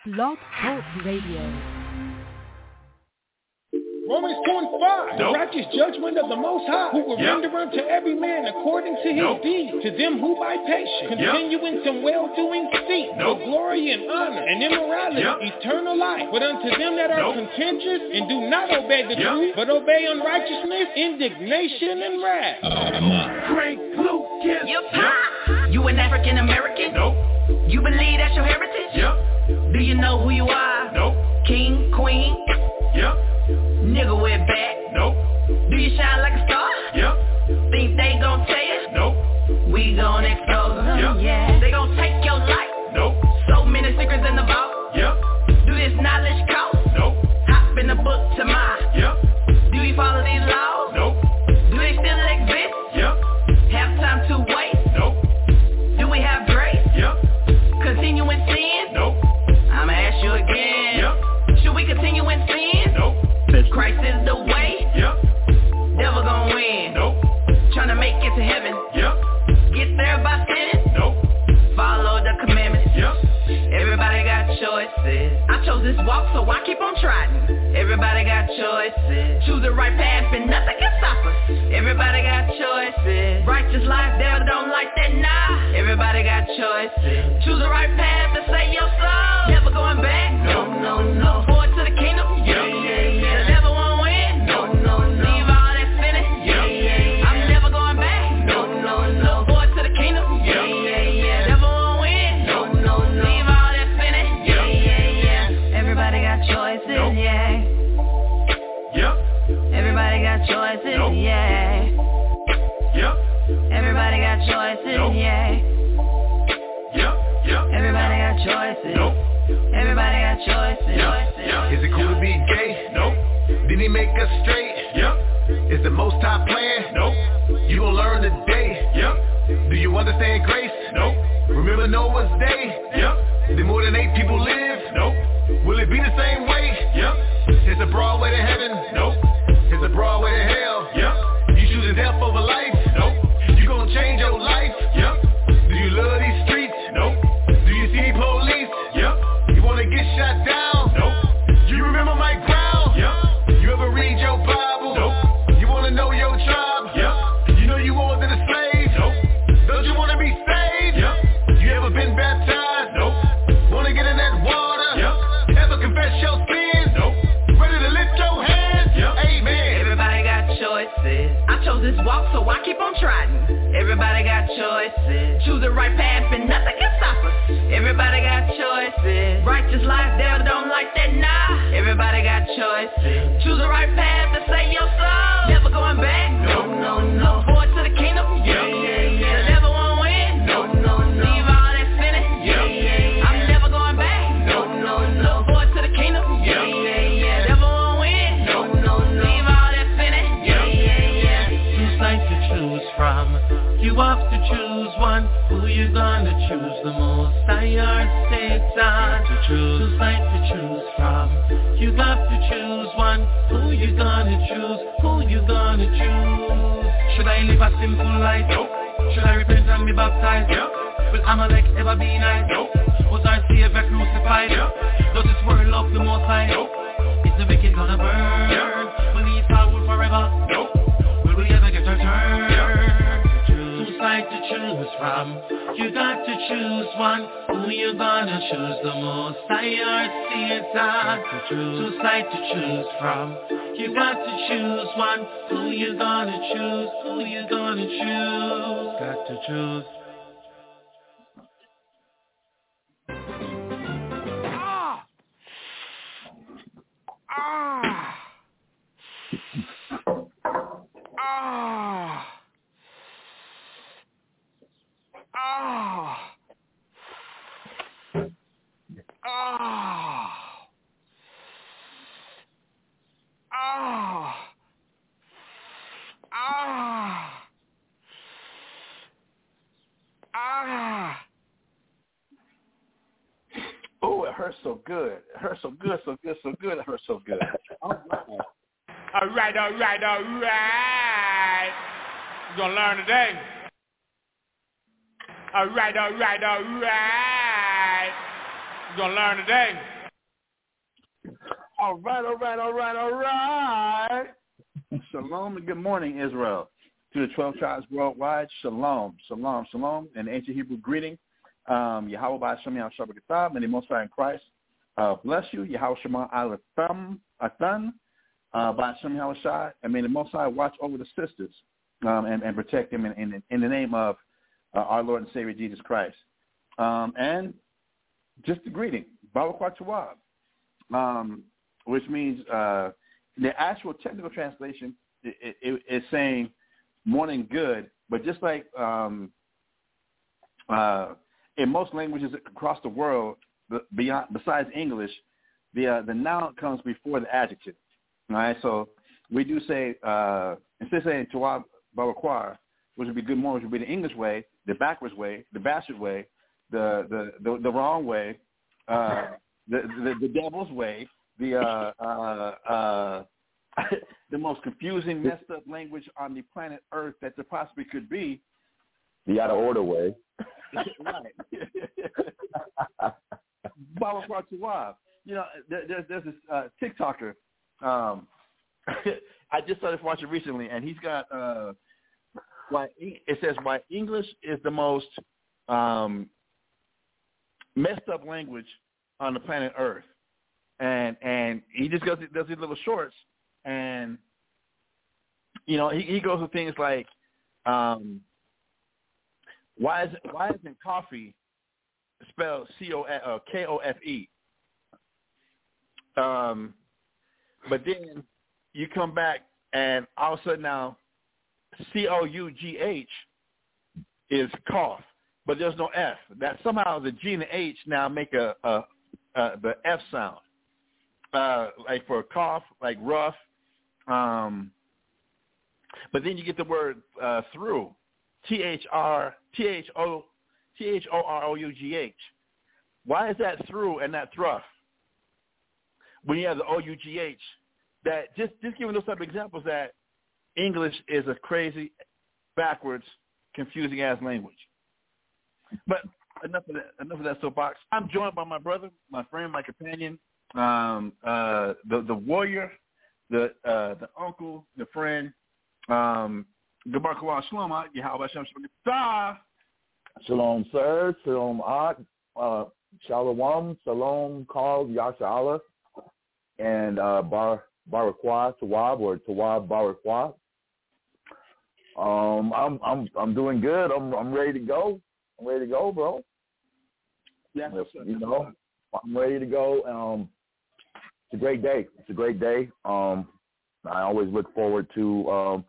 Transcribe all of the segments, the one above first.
Blog Talk Radio. Romans 2:5, the righteous judgment of the Most High, who will render unto every man according to his deeds. To them who by patience continue in some well-doing seek for glory and honor and immorality, eternal life. But unto them that are contentious and do not obey the truth, but obey unrighteousness, indignation, and wrath. Frank Lucas. You an African American? Nope. You believe that's your heritage? Yep. Do you know who you are? Nope. King, queen? Yep. Nigga with back? Nope. Do you shine like a star? Yep. Think they gon' tell you? Nope. We gon' expose them, yeah. They gon' take your life? Nope. So many secrets in the vault? Yep. Do this knowledge cost? Nope. Hop in the book to mine? Yep. Do we follow these laws? Nope. Do they still exist? Yep. Have time to wait? Nope. Do we have grace? Yep. Continue in sin? Nope. I'ma ask you again. Yep. Should we continue in sin? Nope. Christ is the way. Yep. Devil gon' win. Nope. Tryna make it to heaven. Yep. Get there by sin. Nope. Follow the commandments. Yep. Everybody got choices. I chose this walk, so I keep on trying. Everybody got choices. Choose the right path and nothing can stop us. Everybody got choices. Righteous life, devil don't like that, nah. Everybody got choices. Choose the right path to save your soul. Never going back. No, no, no. Forward to the kingdom. Yeah, yeah, yeah. The devil won't win. No, no, no. Leave all that sinning. Yeah, yeah, yeah. I'm never going back. No, no, no. Forward to the kingdom. Yeah, yeah, yeah. The devil won't win. No, no, no. Leave all that sinning. Yeah, yeah, yeah. Everybody got choices. Nope. Yeah. Yep. Everybody got choices. Nope. Yeah. Yep. Everybody got choices. Nope. Yeah. Yep. Yep. Everybody got choices. Nope. Everybody got choices. Yep. Is it cool to be gay? Nope. Did he make us straight? Yep. Is the Most High plan? Nope. You gon' learn today? Yep. Do you understand grace? Nope. Remember Noah's day? Yep. Did more than 8 people live? Nope. Will it be the same way? Yep. Is a broad way to heaven? Nope. Is a broad way to hell? Yep. You choosing death over life? Nope. You gon' change your life? Yep. Do you love these streets? Nope. Do you see police? Yep. You wanna get shot down? Nope. You remember my ground? Yep. You ever read your Bible? Nope. You wanna know your tribe? Yep. You know you more than a slave? Nope. Don't you wanna be saved? Yep. You ever been baptized? Nope. Wanna get in that water? Yep. Ever confess your sins? Nope. Ready to lift your hands? Yep. Amen. Everybody got choices. I chose this walk, so I keep on trying. Everybody got choices. Choose the right path and nothing can stop us. Everybody got choices. Righteous life, devil don't like that, nah. Everybody got choices. Choose the right path to save your soul. Never going back. No, no, no. Forward to the kingdom. Yeah, yeah, yeah. The devil won't win. No, no, no. Leave all that sinning. Yeah, yeah, yeah. I'm never going back. No, no, no. Forward to the kingdom. Yeah, yeah, yeah. The devil won't win. No, no, no. Leave all that sinning. Yeah, yeah, yeah. Two sides to choose from. You have to choose one. Who you gonna choose the most? I or Satan to choose. Two sides to choose from. You have to choose one. Who you gonna choose? Who you gonna choose? Should I live a simple life? Nope. Should I repent and be baptized? Yep. Will Amalek ever be nice? Nope. Was our Savior crucified? Yep. Does this world love the Most High? Nope. Is the wicked gonna burn? Yep. Will we fall forever? Nope. Will we ever get our turn? Yep. Two sides to choose from. You got to choose one. Who you gonna choose the most? I or Satan. Two sides to choose from. You got to choose one. Who you gonna choose? Who you gonna choose? Got to choose. Oh, it hurts so good. It hurts so good, so good, so good. It hurts so good. All right. You're going to learn today. All right. We're going to learn today. All right. Shalom and good morning, Israel. To the 12 tribes worldwide, shalom. An ancient Hebrew greeting. Yahweh Ba'Shem Yahweh Shabbat and the Most High in Christ. Bless you, Yahweh Shema Athan, Ba'Shem Yahweh Shai, and may the Most High watch over the sisters and protect them in the name of our Lord and Savior Jesus Christ. And just a greeting, Baruch Tawab, which means the actual technical translation is saying morning good, but just like in most languages across the world, besides English, the noun comes before the adjective. All right, so we do say instead of saying Tawab Baruch, which would be good morning, which would be the English way, the backwards way, the bastard way, the wrong way, the devil's way, the most confusing, messed up language on the planet Earth that there possibly could be. The out of order way. Right. Baruch Tawab. You know, there's this TikToker. I just started watching recently, and he's got it says why English is the most messed up language on the planet Earth, and he just does these little shorts, and you know he goes with things like why isn't coffee spelled Kofe? But then you come back and all of a sudden now Cough is cough, but there's no F. That somehow the G and the H now make the F sound, like for cough, like rough. But then you get the word through, Thorough. Why is that through and not thruff? When you have the OUGH, that just giving those type of examples that English is a crazy, backwards, confusing ass language. But enough of that soapbox. I'm joined by my brother, my friend, my companion, the warrior, the uncle, the friend. Gabar Kawah Shalom, Yahweh Hashem Shabbat. Shalom, sir. Shalom, Shalom, Shalom, Carl, Yasha Allah, and Barakwa, Tawab, or Tawab Barakwa. I'm doing good. I'm ready to go. I'm ready to go, bro. Yeah, you know, I'm ready to go. It's a great day. I always look forward to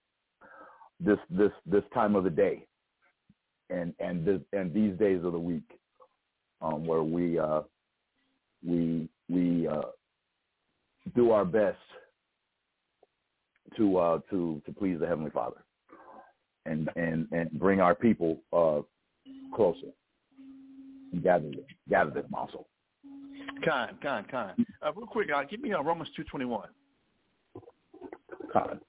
this time of the day, and these days of the week, where we do our best to please the Heavenly Father, and bring our people closer, and gather them also. Con. Real quick, give me Romans 2:21. Con.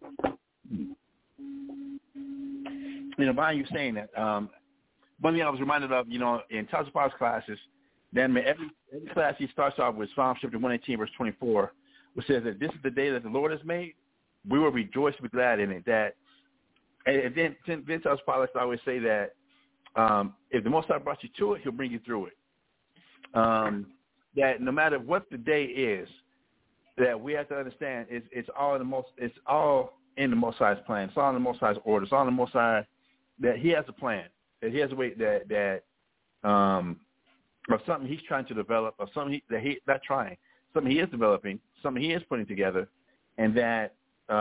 You know, by you saying that, one thing I was reminded of, you know, in Tazapav's classes, then every class he starts off with Psalm 118, verse 24, which says that this is the day that the Lord has made. We will rejoice and be glad in it. That, and then Tazapav's always say that if the Most High brought you to it, He'll bring you through it. That no matter what the day is, that we have to understand it's all in the Most High's plan. It's all in the Most High's order. It's all in the Most High, that He has a plan, that He has a way that of something He's trying to develop, of something something He is developing, something He is putting together, and that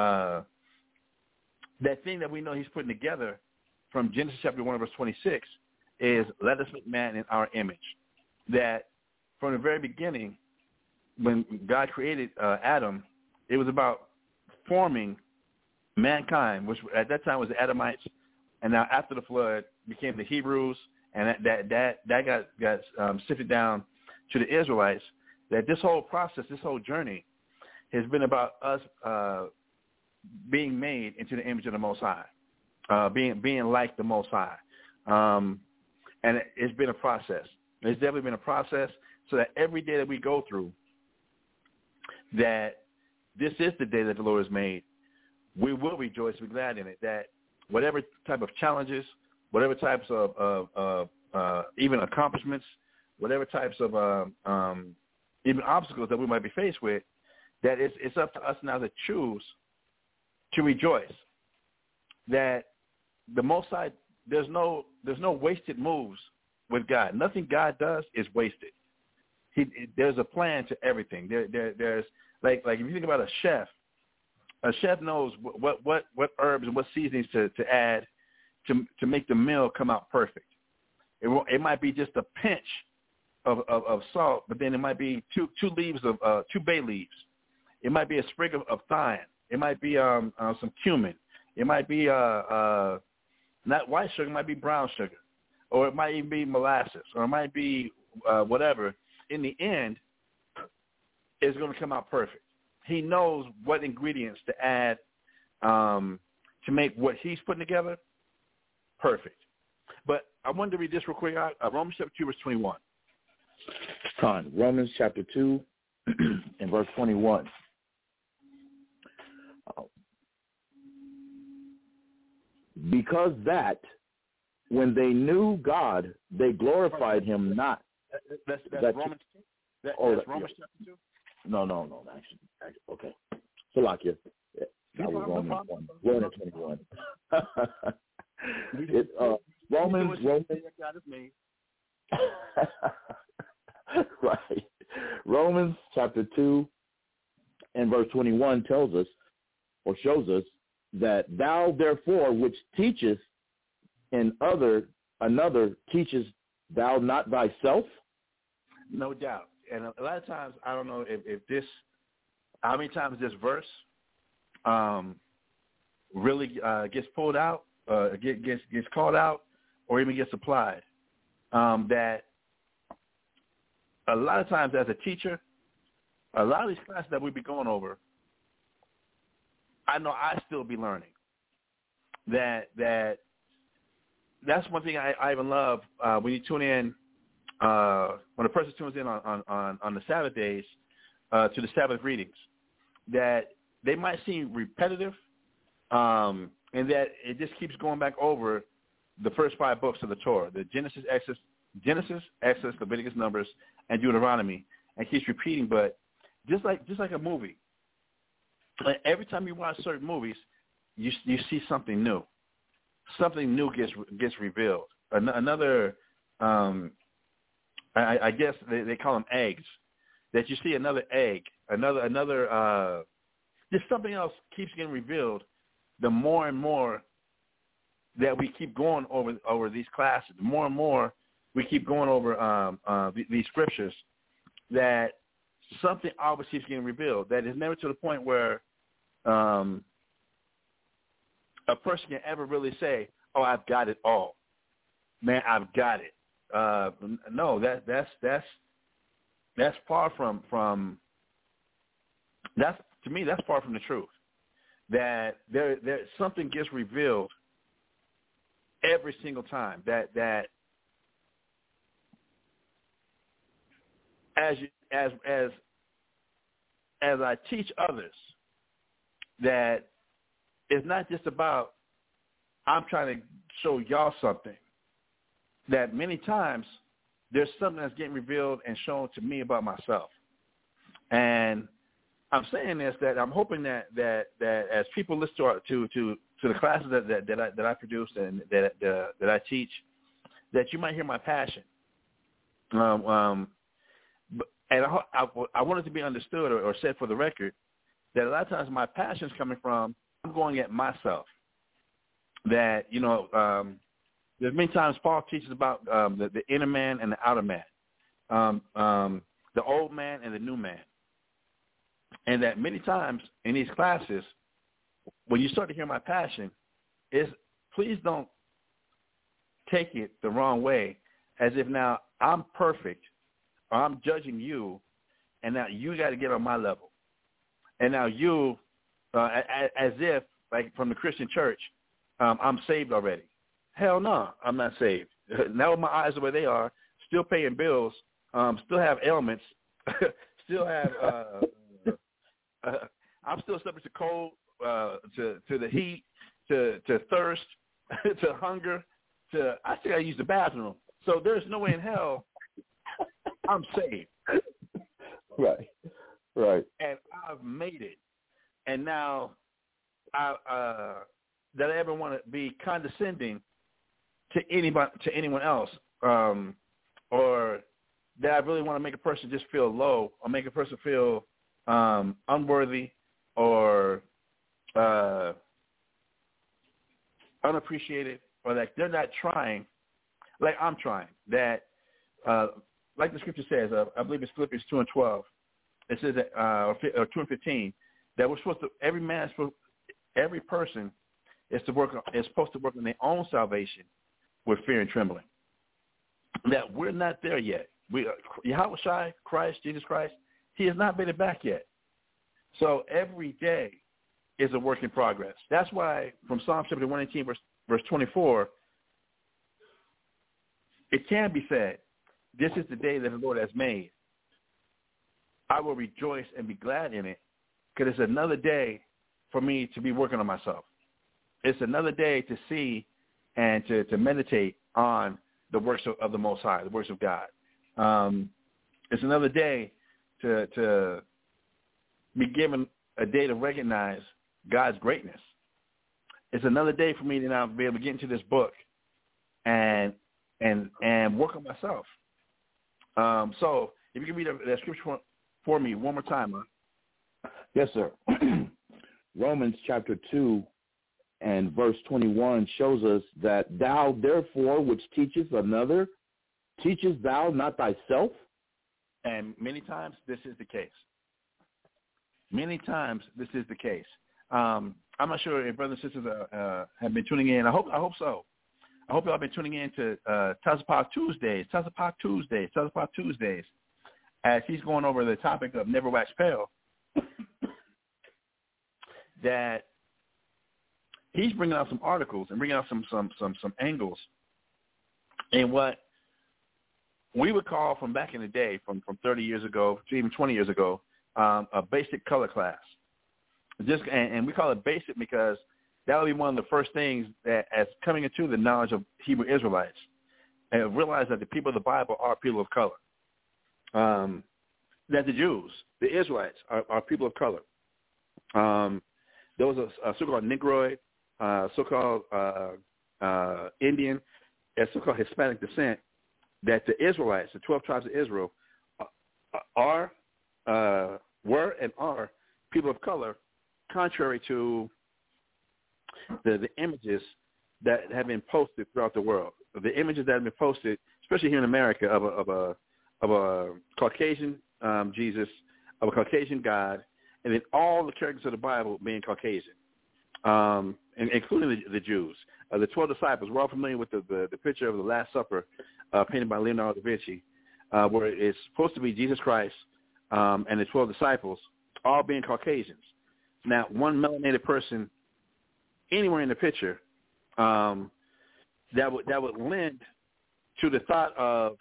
that thing that we know He's putting together from Genesis chapter 1 verse 26 is let us make man in our image. That from the very beginning, when God created Adam, it was about forming mankind, which at that time was the Adamites, and now after the flood became the Hebrews, and that got sifted down to the Israelites. That this whole process, this whole journey, has been about us being made into the image of the Most High, being like the Most High, and it's been a process. There's definitely been a process so that every day that we go through, that this is the day that the Lord has made. We will rejoice and be glad in it, that whatever type of challenges, whatever types of even accomplishments, whatever types of even obstacles that we might be faced with, that it's up to us now to choose to rejoice. That the Most High, there's no wasted moves with God. Nothing God does is wasted. There's a plan to everything. There's like if you think about a chef knows what herbs and what seasonings to add to make the meal come out perfect. It might be just a pinch of salt, but then it might be two bay leaves. It might be a sprig of thyme. It might be some cumin. It might be not white sugar. It might be brown sugar, or it might even be molasses, or it might be whatever. In the end, it's going to come out perfect. He knows what ingredients to add to make what he's putting together perfect. But I wanted to read this real quick. Romans chapter 2, verse 21. Romans chapter 2 and verse 21. Because that when they knew God, they glorified him not. That's Romans 2? That's Romans chapter 2? No. Actually, okay. Salakia. That was Romans 1. Romans 21. Romans. Right. Romans chapter 2 and verse 21 tells us, or shows us, that thou therefore which teachest another teachest thou not thyself? No doubt. And a lot of times, I don't know if this, how many times this verse really gets pulled out, gets called out, or even gets applied. That a lot of times as a teacher, a lot of these classes that we be going over, I know I still be learning. That's one thing I even love when you tune in, when a person tunes in on the Sabbath days to the Sabbath readings, that they might seem repetitive, and that it just keeps going back over the first 5 books of the Torah, the Genesis, Exodus, Leviticus, Numbers, and Deuteronomy, and keeps repeating. But just like a movie, like every time you watch certain movies, you see something new. Something new gets revealed. Another, I guess they call them eggs. That you see another egg, another, just something else keeps getting revealed. The more and more that we keep going over these classes, the more and more we keep going over these scriptures, that something always keeps getting revealed. That is never to the point where a person can ever really say, "Oh, I've got it all, man. I've got it." No, that's far from that's, to me, that's far from the truth. That there something gets revealed every single time. That as I teach others, that it's not just about I'm trying to show y'all something. That many times there's something that's getting revealed and shown to me about myself. And I'm saying this, that I'm hoping that as people listen to the classes that I produce and that I teach, that you might hear my passion. And I want it to be understood or said for the record that a lot of times my passion is coming from I'm going at myself. That, there's many times Paul teaches about the inner man and the outer man, the old man and the new man. And that many times in these classes, when you start to hear my passion, please don't take it the wrong way as if now I'm perfect or I'm judging you and now you got to get on my level. And now you, as if, like from the Christian church, I'm saved already. Hell no, I'm not saved. Now my eyes are where they are. still paying bills, still have ailments, still have. I'm still subject to cold, to the heat, to thirst, to hunger. I think I use the bathroom. So there's no way in hell I'm saved. Right. And I've made it. And now that I ever want to be condescending to anyone else, or that I really want to make a person just feel low, or make a person feel unworthy, or unappreciated, or that they're not trying like I'm trying. That, like the scripture says, I believe it's Philippians 2:12. It says that, or 2:15, that we're supposed to. Every person is supposed to work on their own salvation with fear and trembling. That we're not there yet. Yahweh Shai, Christ, Jesus Christ, he has not made it back yet. So every day is a work in progress. That's why from Psalm 118, verse 24, it can be said, this is the day that the Lord has made. I will rejoice and be glad in it, because it's another day for me to be working on myself. It's another day to see and to meditate on the works of the Most High, the works of God. It's another day to be given a day to recognize God's greatness. It's another day for me to now be able to get into this book and work on myself. So if you can read that scripture for me one more time. Yes, sir. Romans chapter 2 and verse 21 shows us that thou therefore which teachest another, teachest thou not thyself? And many times this is the case. Many times this is the case. I'm not sure if brothers and sisters have been tuning in. I hope so. I hope y'all have been tuning in to Tazapah Tuesdays, as he's going over the topic of Never Wax Pale. That he's bringing out some articles and bringing out some angles in what we would call from back in the day, from 30 years ago to even 20 years ago, a basic color class. And we call it basic because that would be one of the first things that, as coming into the knowledge of Hebrew Israelites, and realize that the people of the Bible are people of color. That the Jews, the Israelites, are people of color. There was a so-called Negroid, so-called Indian, and so-called Hispanic descent, that the Israelites, the 12 tribes of Israel, were and are people of color, contrary to the images that have been posted throughout the world. The images that have been posted, especially here in America, of a Caucasian Jesus, of a Caucasian God, and then all the characters of the Bible being Caucasian, and including the Jews. The 12 disciples, we're all familiar with the picture of the Last Supper painted by Leonardo da Vinci, where it's supposed to be Jesus Christ and the 12 disciples all being Caucasians. Now, one melanated person anywhere in the picture that would lend to the thought of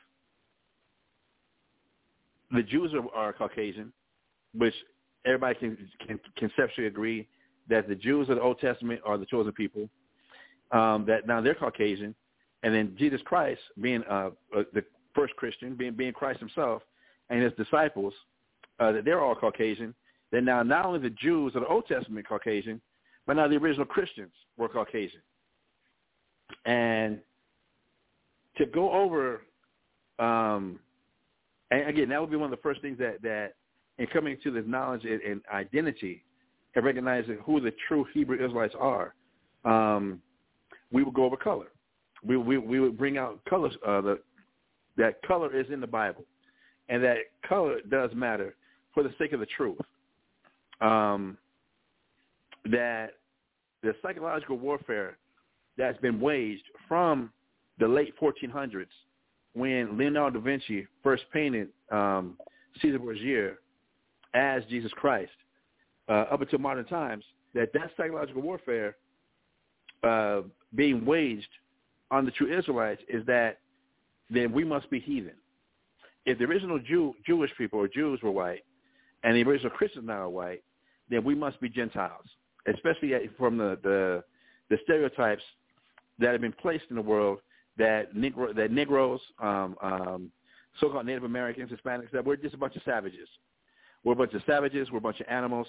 the Jews are Caucasian, which everybody can conceptually agree that the Jews of the Old Testament are the chosen people, that now they're Caucasian, and then Jesus Christ being the first Christian, being Christ himself, and his disciples, that they're all Caucasian. Then now not only the Jews of the Old Testament Caucasian, but now the original Christians were Caucasian. And to go over, and again, that would be one of the first things that in coming to this knowledge and identity and recognizing who the true Hebrew Israelites are, we would go over color. We would bring out colors. That color is in the Bible, and that color does matter for the sake of the truth. That the psychological warfare that's been waged from the late 1400s, when Leonardo da Vinci first painted Caesar Borgia as Jesus Christ, up until modern times, that psychological warfare being waged on the true Israelites is that then we must be heathen. If the original Jewish people or Jews were white, and the original Christians now are white, then we must be Gentiles, especially from the stereotypes that have been placed in the world that Negroes, so-called Native Americans, Hispanics, that we're just a bunch of savages. We're a bunch of savages. We're a bunch of animals.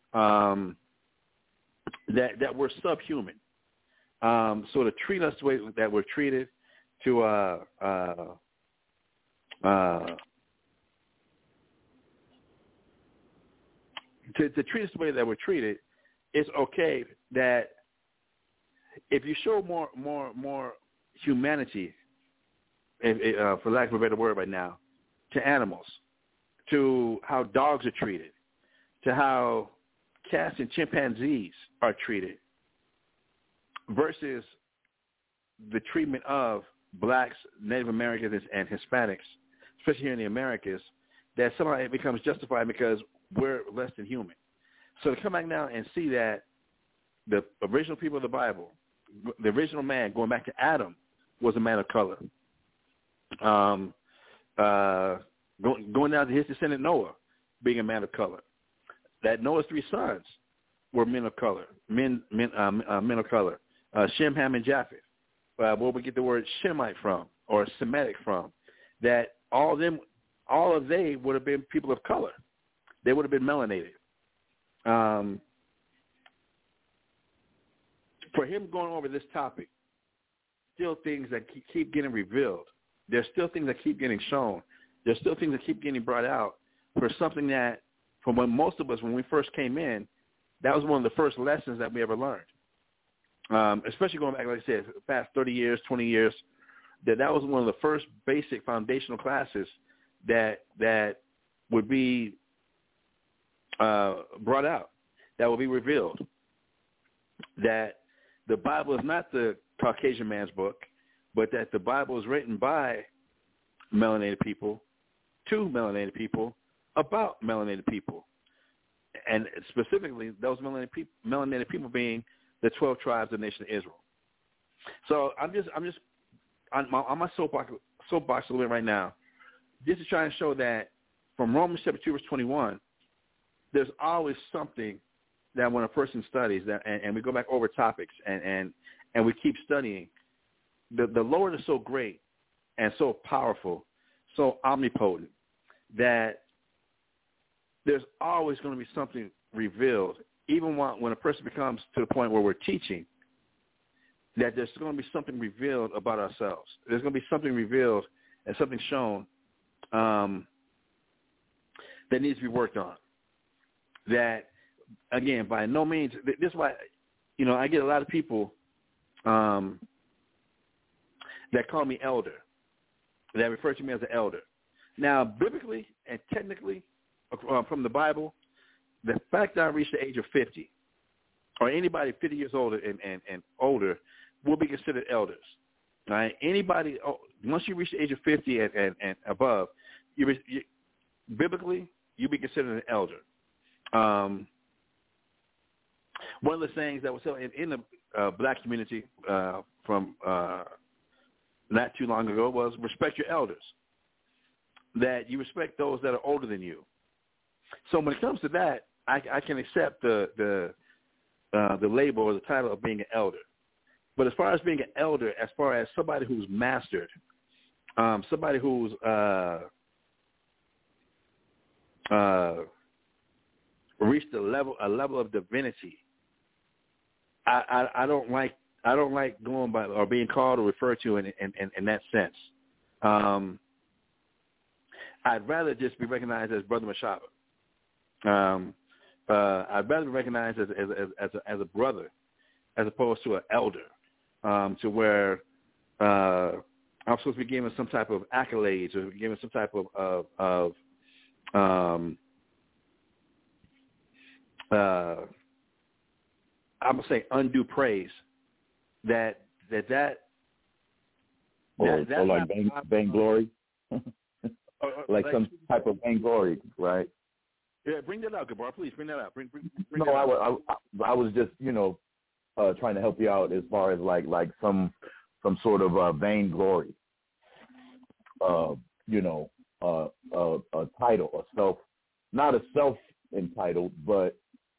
That we're subhuman. So to treat us the way that we're treated, to treat us the way that we're treated, it's okay that if you show more humanity, for lack of a better word right now, to animals, to how dogs are treated, to how cats and chimpanzees are treated, versus the treatment of blacks, Native Americans, and Hispanics, especially here in the Americas, that somehow it becomes justified because we're less than human. So to come back now and see that the original people of the Bible, the original man, going back to Adam, was a man of color. Going down to his descendant Noah, being a man of color. That Noah's 3 sons were men of color, men of color. Shem, Ham, and Japheth. Where we get the word Shemite from, or Semitic from. That all of they would have been people of color. They would have been melanated. For him going over this topic, still things that keep getting revealed. There's still things that keep getting shown. There's still things that keep getting brought out for something that, from when most of us, when we first came in, that was one of the first lessons that we ever learned. Especially going back, like I said, past 30 years, 20 years, that was one of the first basic foundational classes that would be brought out, that will be revealed. That the Bible is not the Caucasian man's book, but that the Bible is written by melanated people to melanated people about melanated people, and specifically those melanated people being the 12 tribes of the nation of Israel. So I'm just on my soapbox a little bit right now. This is trying to show that from Romans chapter 2 verse 21, there's always something that when a person studies that, and we go back over topics and we keep studying, the Lord is so great and so powerful, so omnipotent, that there's always going to be something revealed, even when a person becomes to the point where we're teaching, that there's going to be something revealed about ourselves. There's going to be something revealed and something shown that needs to be worked on. That, again, by no means, this is why, I get a lot of people that call me elder, that refer to me as an elder. Now, biblically and technically, from the Bible, the fact that I reached the age of 50, or anybody 50 years older and older, will be considered elders. Right? Anybody, once you reach the age of 50 and above, biblically, you'll be considered an elder. One of the things that was said in the black community from not too long ago was respect your elders, that you respect those that are older than you. So when it comes to that, I can accept the label or the title of being an elder. But as far as being an elder, as far as somebody who's mastered, somebody who's reached a level of divinity, I don't like going by or being called or referred to in that sense. I'd rather just be recognized as Brother Mashaba. I'd rather be recognized as a brother, as opposed to an elder, to where I'm supposed to be given some type of accolades or given some type of I'm gonna say undue praise. Or like vainglory, like some type of vainglory, right? Yeah, bring that out, Gabar. Please bring that out. Bring no, that out. I was just trying to help you out as far as like some sort of vainglory. a title, not a self-entitled, but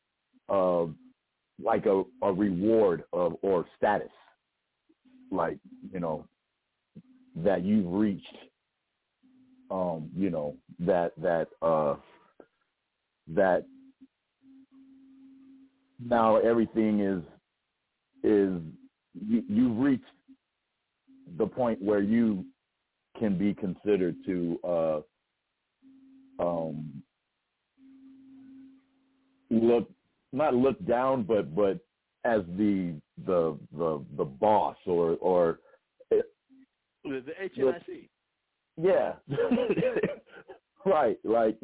like a reward or status, like, that you've reached, that now everything is you've reached the point where you can be considered to not look down, but as the boss or the HNIC. Yeah. Right, like,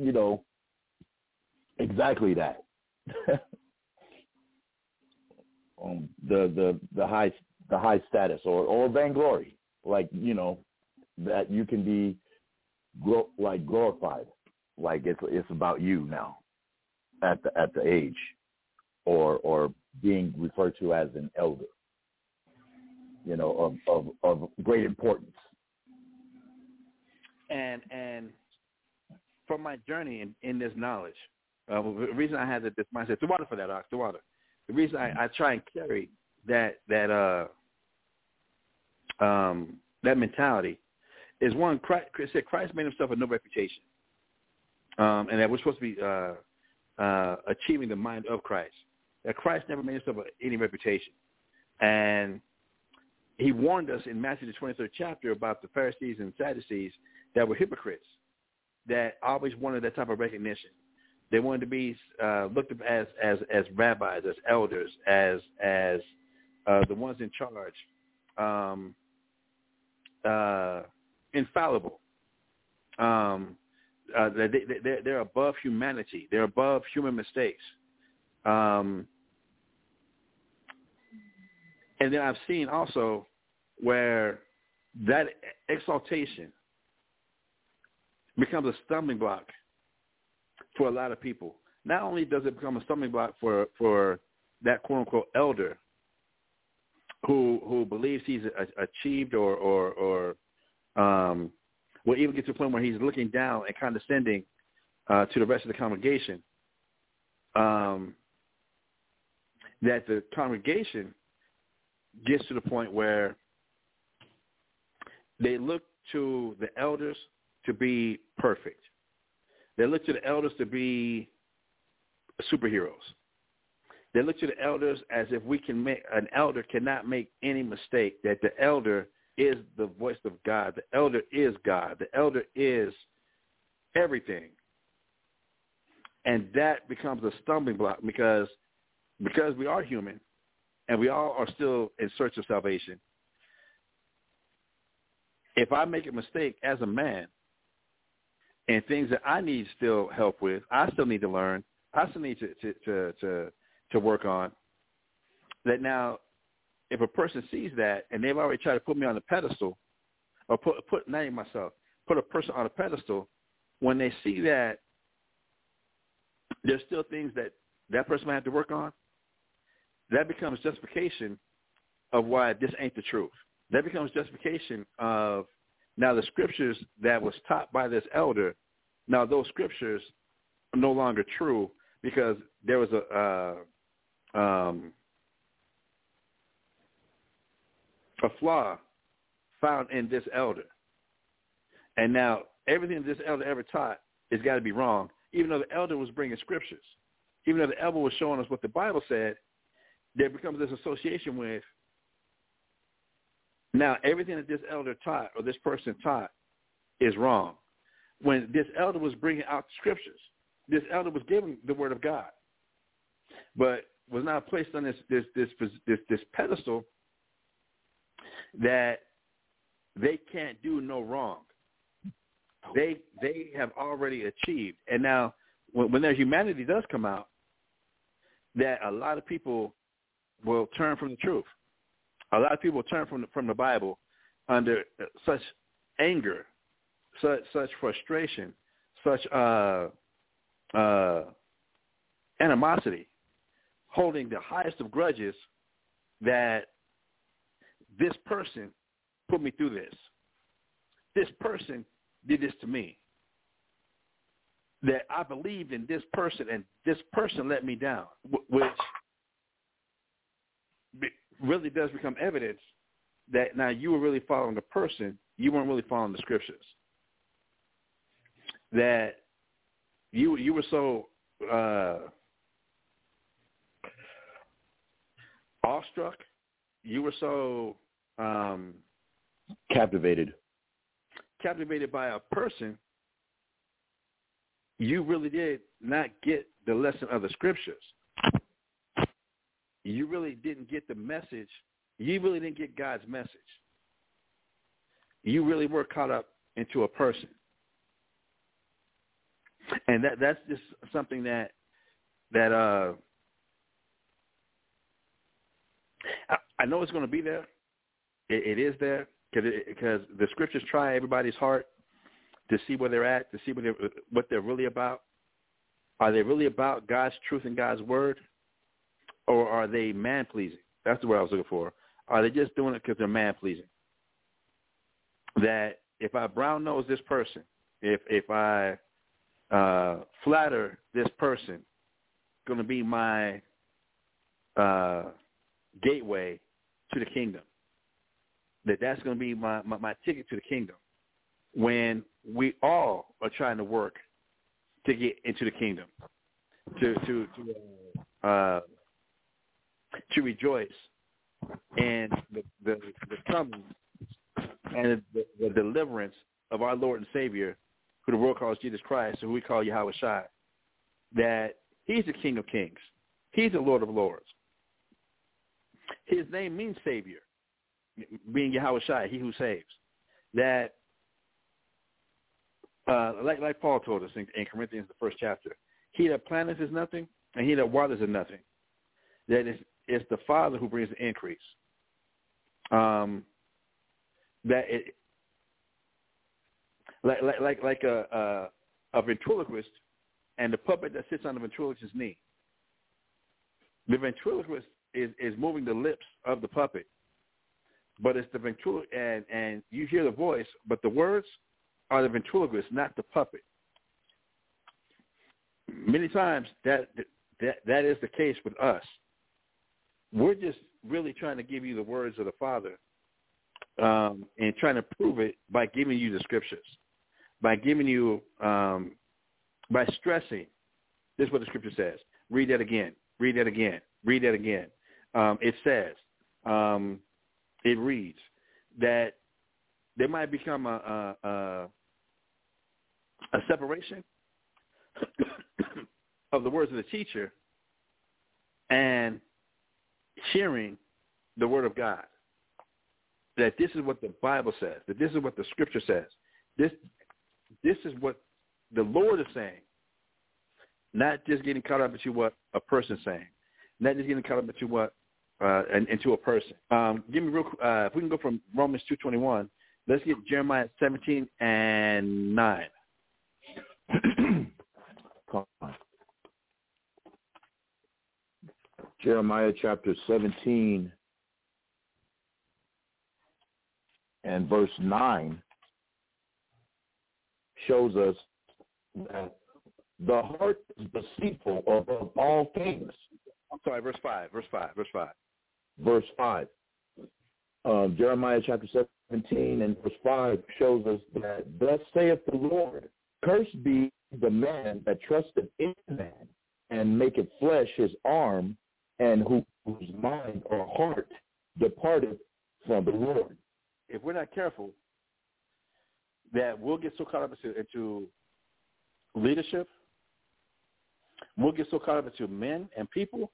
exactly that. The high status or vainglory, like, that you can be glorified, like it's about you now at the age, or being referred to as an elder, of great importance. And from my journey in this knowledge, the reason I had this mindset, the water for that, the water. The reason I try and carry that mentality is, one, Christ made himself a no reputation, and that we're supposed to be achieving the mind of Christ. That Christ never made himself any reputation, and he warned us in Matthew the 23rd chapter about the Pharisees and Sadducees that were hypocrites, that always wanted that type of recognition. They wanted to be looked up as rabbis, as elders, as the ones in charge, infallible. They're above humanity. They're above human mistakes. And then I've seen also where that exaltation becomes a stumbling block for a lot of people. Not only does it become a stumbling block for that quote-unquote elder who believes he's achieved or will even get to a point where he's looking down and condescending to the rest of the congregation, that the congregation gets to the point where they look to the elders to be perfect. They look to the elders to be superheroes. They look to the elders as if an elder cannot make any mistake, that the elder is the voice of God. The elder is God. The elder is everything. And that becomes a stumbling block because we are human and we all are still in search of salvation. If I make a mistake as a man and things that I need still help with, I still need to learn, I still need to work on, that now if a person sees that and they've already tried to put me on a pedestal, or put a person on a pedestal, when they see that there's still things that person might have to work on, that becomes justification of why this ain't the truth. That becomes justification of now the scriptures that was taught by this elder, now those scriptures are no longer true because there was a flaw found in this elder. And now everything this elder ever taught has got to be wrong, even though the elder was bringing scriptures. Even though the elder was showing us what the Bible said, there becomes this association with, now everything that this elder taught or this person taught is wrong. When this elder was bringing out scriptures, this elder was giving the word of God, but was now placed on this pedestal that they can't do no wrong. They have already achieved. And now when their humanity does come out, that a lot of people will turn from the truth. A lot of people turn from the Bible under such anger, such frustration, such animosity, holding the highest of grudges that this person put me through this. this person did this to me, that I believed in this person and this person let me down, which really does become evidence that now you were really following the person, you weren't really following the scriptures. That you were so awestruck, you were so captivated by a person, you really did not get the lesson of the scriptures. You really didn't get the message. You really didn't get God's message. You really were caught up into a person. And that's just something that I know it's going to be there. It is there because the scriptures try everybody's heart to see where they're at, to see what they're really about. Are they really about God's truth and God's word, or are they man-pleasing? That's the word I was looking for. Are they just doing it because they're man-pleasing? That if I brown-nose this person, if I flatter this person, going to be my gateway to the kingdom. That's going to be my ticket to the kingdom. When we all are trying to work to get into the kingdom, to rejoice in the coming and the deliverance of our Lord and Savior, who the world calls Jesus Christ, who we call Yahweh Shai, that he's the King of Kings. He's the Lord of Lords. His name means Savior, being Yahweh Shai, he who saves. That, like Paul told us in Corinthians, the first chapter, he that planteth is nothing, and he that waters is nothing. That it's the Father who brings the increase. Like a ventriloquist and the puppet that sits on the ventriloquist's knee. The ventriloquist is moving the lips of the puppet, but it's the ventriloquist, and you hear the voice, but the words are the ventriloquist, not the puppet. Many times that is the case with us. We're just really trying to give you the words of the Father, and trying to prove it by giving you the scriptures, by giving you, by stressing. This is what the scripture says. Read that again. Read that again. Read that again. It says, it reads that there might become a separation of the words of the teacher and hearing the word of God. That this is what the Bible says. That this is what the scripture says. This is what the Lord is saying. Not just getting caught up into what a person's saying. Not just getting caught up into what into a person. Give me if we can go from Romans 2:21, let's get Jeremiah 17 and 9. Jeremiah chapter 17 and verse 9 shows us that the heart is deceitful above all things. I'm sorry, verse 5. Verse 5. Jeremiah chapter 17 and verse 5 shows us that thus saith the Lord, cursed be the man that trusteth in man and maketh flesh his arm, and whose mind or heart departeth from the Lord. If we're not careful, that we'll get so caught up into leadership, we'll get so caught up into men and people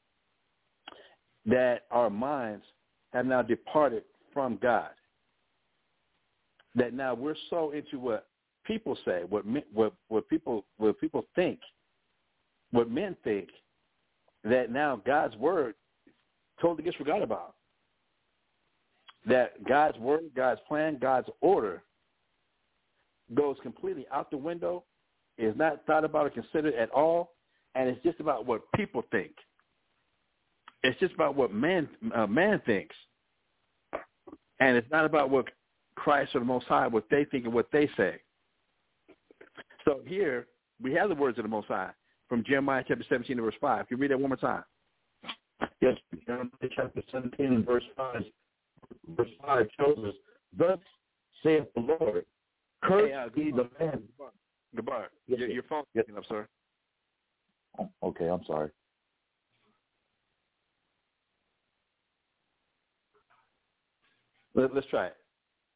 that our minds have now departed from God. That now we're so into what people say, what people think, what men think, that now God's word totally gets forgot about. That God's word, God's plan, God's order goes completely out the window, is not thought about or considered at all, and it's just about what people think. It's just about what man thinks, and it's not about what Christ or the Most High, what they think and what they say. So here we have the words of the Most High from Jeremiah chapter 17 verse 5. Can you read that one more time? Yes, Jeremiah chapter 17 verse 5. Verse 5 shows us, thus saith the Lord, cursed be the man. Gabar, yes, your phone's picking up, sir. Oh, okay, I'm sorry. Let's try it.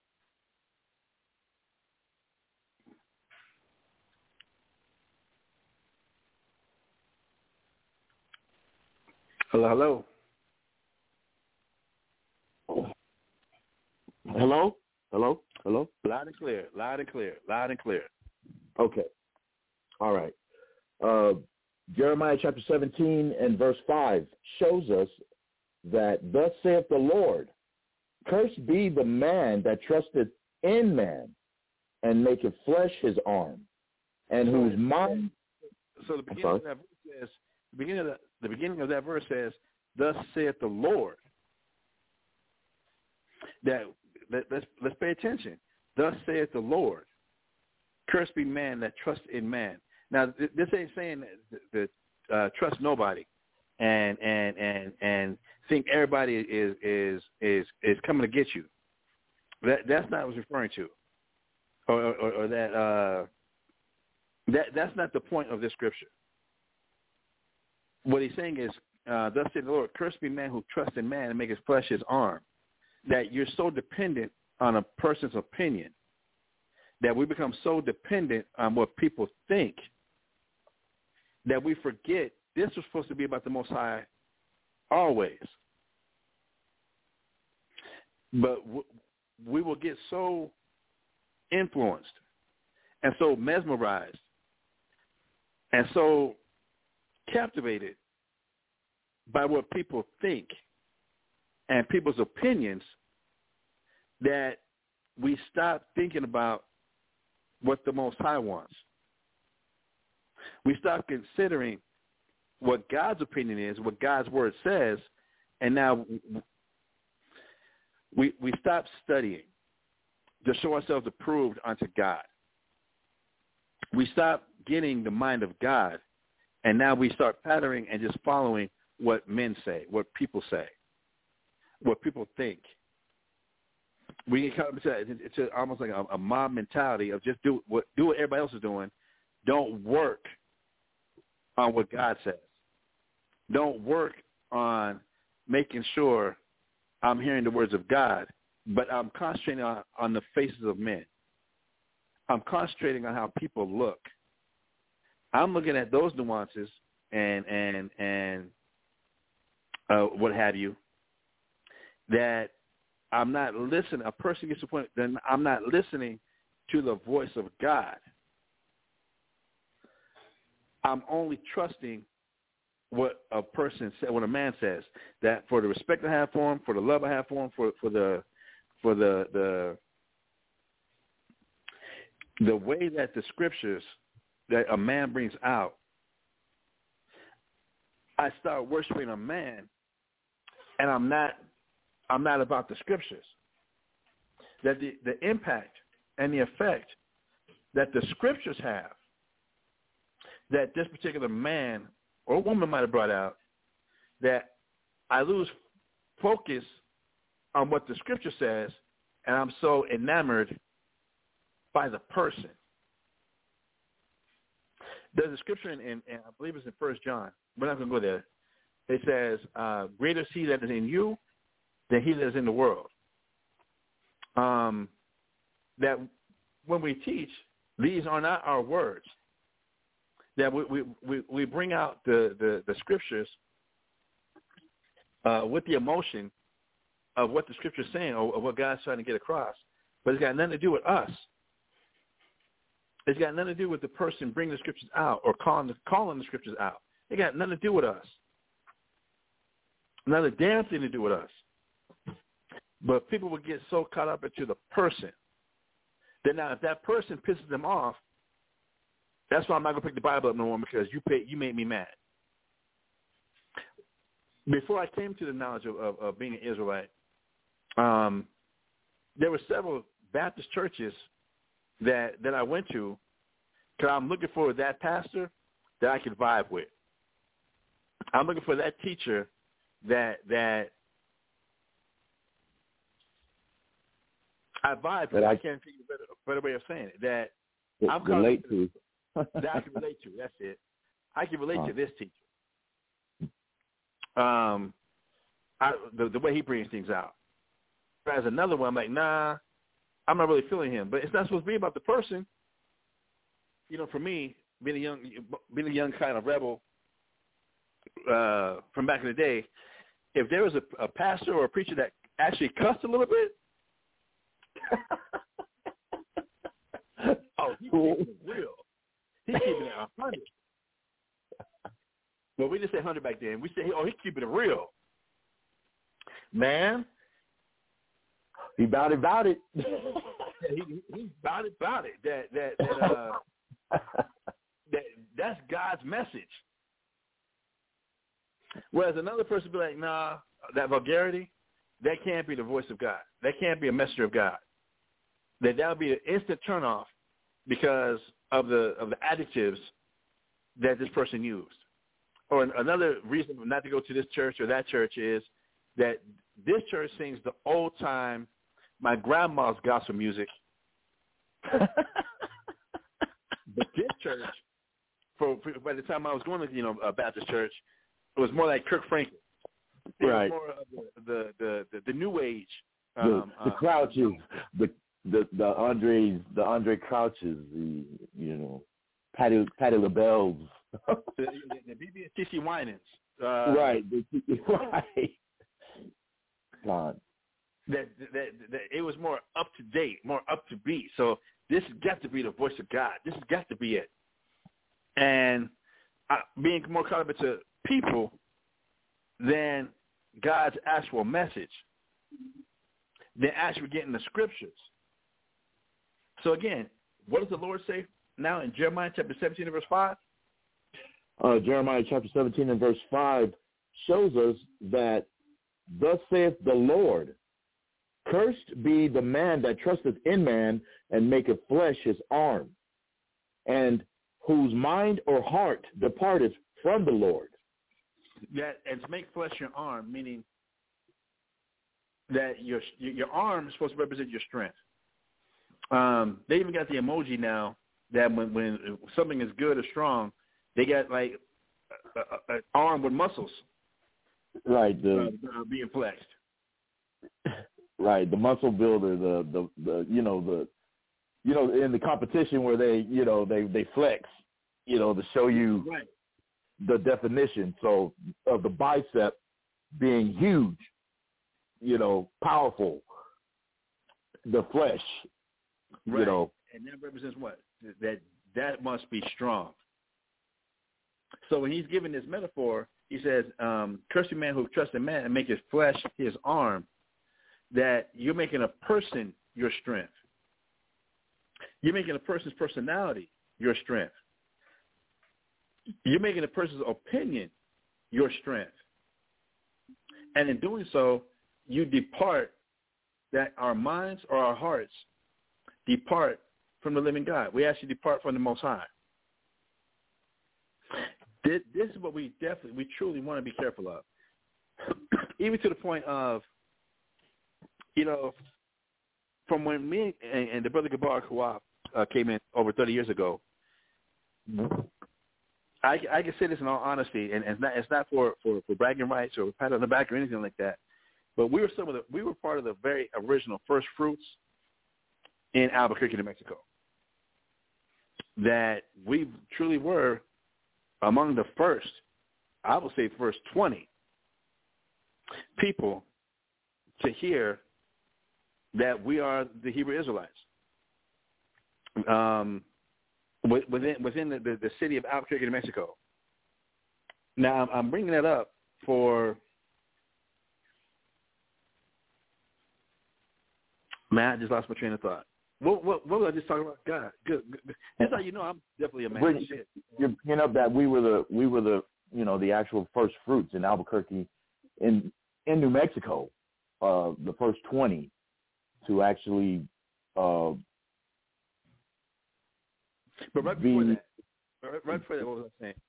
Hello. Hello? Loud and clear. Okay. All right. Jeremiah chapter 17 and verse 5 shows us that thus saith the Lord, cursed be the man that trusteth in man and maketh flesh his arm, and whose mind. So the beginning of that verse says, the beginning of that verse says, thus saith the Lord. Let's pay attention. Thus saith the Lord. Cursed be man that trusts in man. Now this ain't saying that trust nobody, and think everybody is coming to get you. That's not what it's referring to, or that's not the point of this scripture. What he's saying is, thus saith the Lord, cursed be man who trusts in man and make his flesh his arm. That you're so dependent on a person's opinion that we become so dependent on what people think that we forget this was supposed to be about the Most High always. But we will get so influenced and so mesmerized and so captivated by what people think and people's opinions that we stop thinking about what the Most High wants. We stop considering what God's opinion is, what God's word says, and now we stop studying to show ourselves approved unto God. We stop getting the mind of God, and now we start patterning and just following what men say, what people say, what people think. We get caught into it's almost like a mob mentality of just do what everybody else is doing. Don't work on what God says. Don't work on making sure I'm hearing the words of God, but I'm concentrating on the faces of men. I'm concentrating on how people look. I'm looking at those nuances and what have you, that I'm not listening. A person gets to the point that I'm not listening to the voice of God. I'm only trusting what a person said, what a man says. That for the respect I have for him, for the love I have for him, for the way that the scriptures that a man brings out, I start worshiping a man, and I'm not about the scriptures. That the impact and the effect that the scriptures have, that this particular man or woman might have brought out, that I lose focus on what the scripture says, and I'm so enamored by the person. There's a scripture in I believe it's in 1 John. We're not going to go there. It says, greater is he that is in you than he that is in the world. That when we teach, these are not our words. That we bring out the scriptures with the emotion of what the scripture is saying or what God's trying to get across. But it's got nothing to do with us. It's got nothing to do with the person bringing the scriptures out or calling the scriptures out. It got nothing to do with us. Not a damn thing to do with us. But people will get so caught up into the person that now if that person pisses them off, that's why I'm not going to pick the Bible up no more, because you made me mad. Before I came to the knowledge of being an Israelite, there were several Baptist churches that I went to, because I'm looking for that pastor that I can vibe with. I'm looking for that teacher that I vibe with. I can't think of a better way of saying it. That I'm relate to. That I can relate to. That's it. I can relate to this teacher. The way he brings things out. Whereas another one, I'm like, nah, I'm not really feeling him. But it's not supposed to be about the person. You know, for me, being a young kind of rebel from back in the day, if there was a pastor or a preacher that actually cussed a little bit, oh, he's keeping it real. He's keeping it 100. Well, we didn't say 100 back then. We said, oh, he's keeping it real. Man. He about it. He's about it. That's God's message. Whereas another person be like, nah, that vulgarity, that can't be the voice of God. That can't be a messenger of God. That would be an instant turnoff because of the adjectives that this person used. Or another reason not to go to this church or that church is that this church sings the old time, my grandma's gospel music. But this church, by the time I was going to a Baptist church, it was more like Kirk Franklin. It was more of the new age. The Crouches, the Andre Crouches, Patti LaBelle's. the BB and CC Winans. Right. God. That it was more up to date, more up to beat. So this has got to be the voice of God. This has got to be it. And being more caught up into people than God's actual message, than actually getting the scriptures. So again, what does the Lord say now in Jeremiah chapter 17 and verse 5? Jeremiah chapter 17 and verse 5 shows us that, thus saith the Lord, cursed be the man that trusteth in man and maketh flesh his arm, and whose mind or heart departeth from the Lord. And to make flesh your arm, meaning that your arm is supposed to represent your strength. They even got the emoji now that when something is good or strong, they got like an arm with muscles. Right. Being flexed. Right. The muscle builder, the in the competition where they flex, to show you the definition. So of the bicep being huge, powerful, the flesh, and that represents what? That must be strong. So when he's giving this metaphor, he says, curse the man who trusts in man and make his flesh his arm, that you're making a person your strength. You're making a person's personality your strength. You're making a person's opinion your strength. And in doing so, you depart, that our minds or our hearts depart from the living God. We actually depart from the Most High. This is what we truly want to be careful of. Even to the point of, from when me and the brother Gabar Kawab came in over 30 years ago, I can say this in all honesty, and it's not for bragging rights or pat on the back or anything like that, but we were part of the very original first fruits in Albuquerque, New Mexico. That we truly were among the first, I would say first 20 people to hear that we are the Hebrew Israelites. Within the city of Albuquerque, New Mexico. Now, I'm bringing that up for, man, I just lost my train of thought. What was I just talking about? God, good. That's how you know I'm definitely a man of shit. You're bringing up that we were the actual first fruits in Albuquerque, in New Mexico, the first 20 to actually But right before that, what was I saying?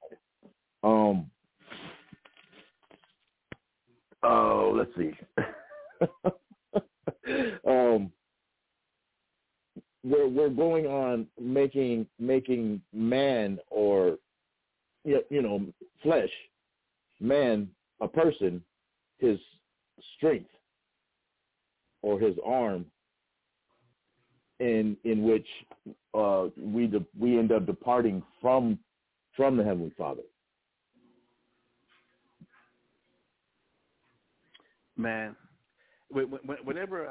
Let's see. We're going on making man, or flesh, man, a person, his strength or his arm, in which we end up departing from the Heavenly Father. Man, whenever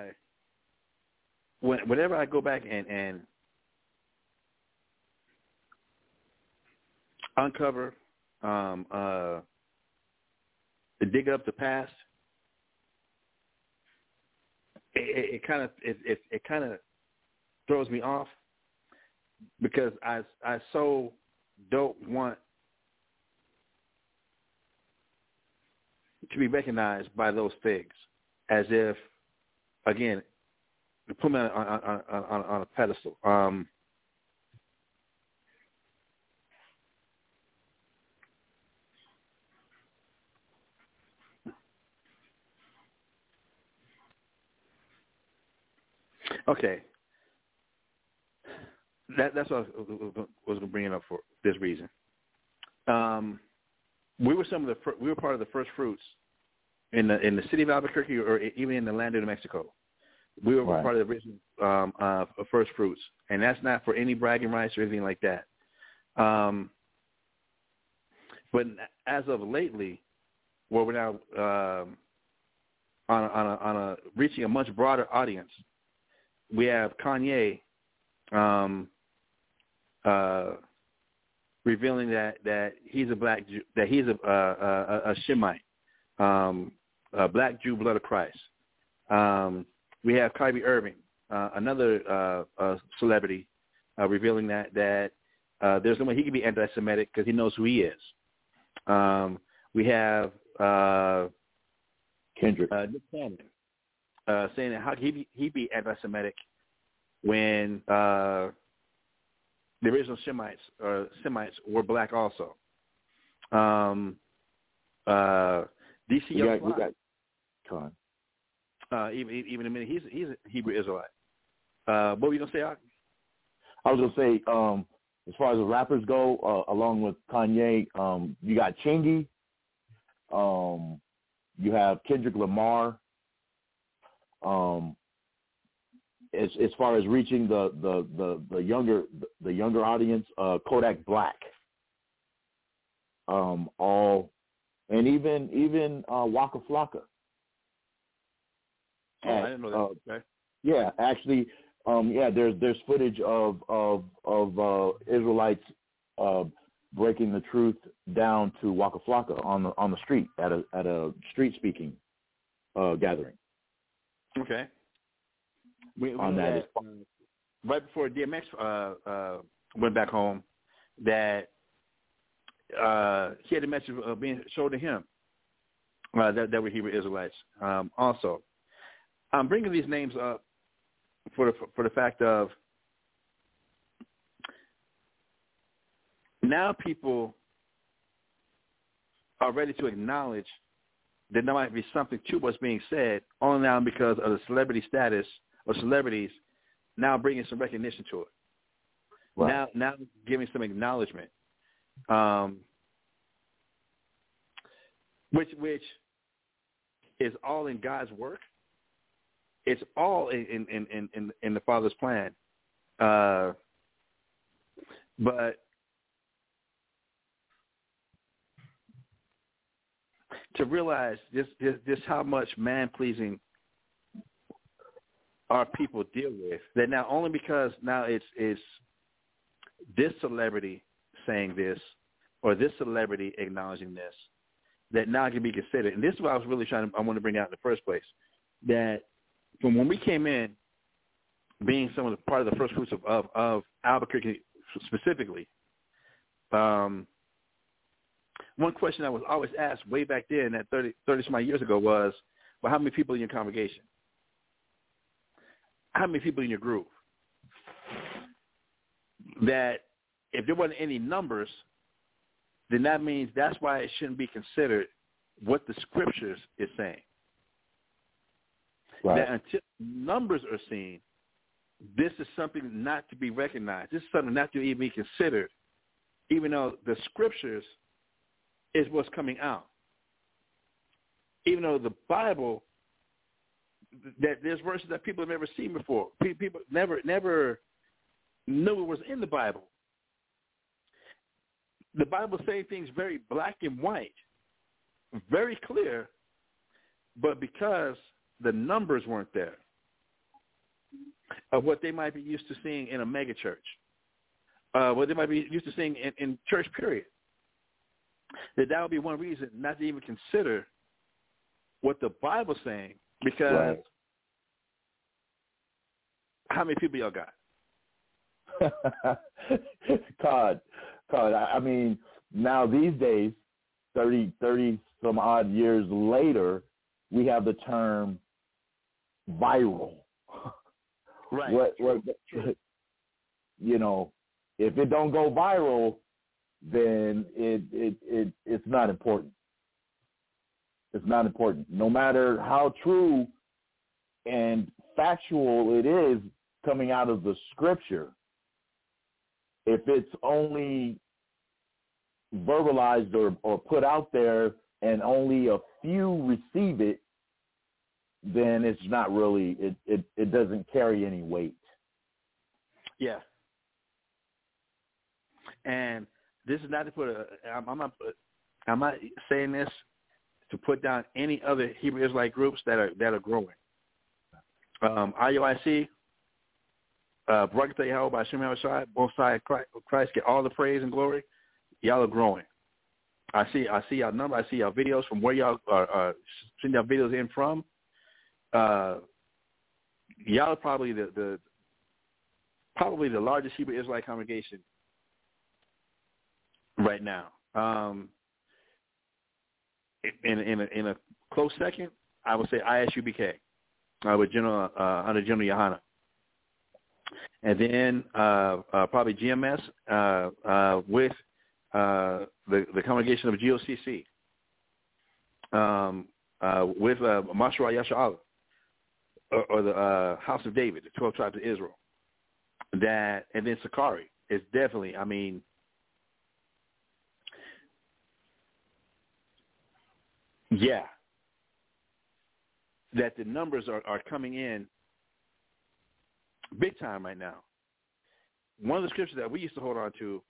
I go back and uncover, dig up the past, it kind of throws me off, because I so don't want to be recognized by those things, as if, again, put me on a pedestal. Okay, that's what I was going to bring it up for this reason. We were part of the first fruits in the city of Albuquerque, or even in the land of New Mexico. We were part of the original first fruits, and that's not for any bragging rights or anything like that. But as of lately, where we're now on a reaching a much broader audience, we have Kanye revealing that he's a black Jew, that he's a Shemite, a black Jew, blood of Christ. We have Kyrie Irving, another celebrity, revealing that there's no way he can be anti-Semitic because he knows who he is. We have Kendrick Nick Cannon saying that how could he be anti-Semitic when the original Semites were black also. DC Young Fly. We got Con. Even a minute, he's a Hebrew Israelite. What were you gonna say, Ak? I was gonna say, as far as the rappers go, along with Kanye, you got Chingy. You have Kendrick Lamar. As far as reaching the younger audience, Kodak Black. All, and even Waka Flocka. Oh, I didn't know that. Okay. Yeah, actually, there's footage of Israelites breaking the truth down to Waka Flocka on the street at a street speaking gathering. Okay. We on that, right before DMX went back home, that he had a message being shown to him that were Hebrew Israelites. Also, I'm bringing these names up for the fact of now people are ready to acknowledge that there might be something to what's being said, only now because of the celebrity status of celebrities now bringing some recognition to it. Right. Now giving some acknowledgement, which is all in God's work. It's all in the Father's plan. But to realize just how much man-pleasing our people deal with, that now only because now it's this celebrity saying this or this celebrity acknowledging this, that now it can be considered. And this is what I was really I want to bring out in the first place, that from when we came in, being some of the part of the first fruits of Albuquerque specifically, one question I was always asked way back then, that 30 some odd years ago, was, well, how many people in your congregation? how many people in your group, that if there wasn't any numbers, then that means that's why it shouldn't be considered what the scriptures is saying. Right. That until numbers are seen, this is something not to be recognized. This is something not to even be considered, even though the scriptures is what's coming out. Even though the Bible, that there's verses that people have never seen before. People never knew it was in the Bible. The Bible saying things very black and white, very clear, but because the numbers weren't there of what they might be used to seeing in a mega church, what they might be used to seeing in church period, that would be one reason not to even consider what the Bible's saying, because how many people y'all got? God, I mean, now these days, 30 some odd years later, we have the term viral. Right. What you know, if it don't go viral, then it's not important. It's not important. No matter how true and factual it is coming out of the scripture, if it's only verbalized or put out there and only a few receive it, then it's not really, it doesn't carry any weight. Yeah. And this is not to put I'm not saying this to put down any other Hebrew Israelite groups that are growing. IUIC, Baruch Atah Yahweh by Hashem Yahushua, both sides Christ get all the praise and glory. Y'all are growing. I see y'all number. I see y'all videos from where y'all are sending y'all videos in from. Y'all are probably the largest Hebrew Israelite congregation right now. In a close second, I would say ISUBK with under General Yohana, and then probably GMS with the congregation of GOCC with Mashra Yasha Allah, or the House of David, the 12 tribes of Israel. That, and then Sakari is definitely, I mean, yeah, that the numbers are coming in big time right now. One of the scriptures that we used to hold on to,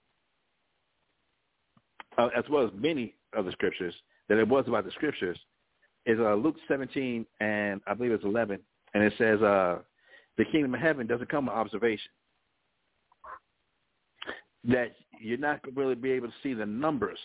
as well as many of the scriptures, that it was about the scriptures, is Luke 17, and I believe it's 11, and it says the kingdom of heaven doesn't come with observation. That you're not going to really be able to see the numbers,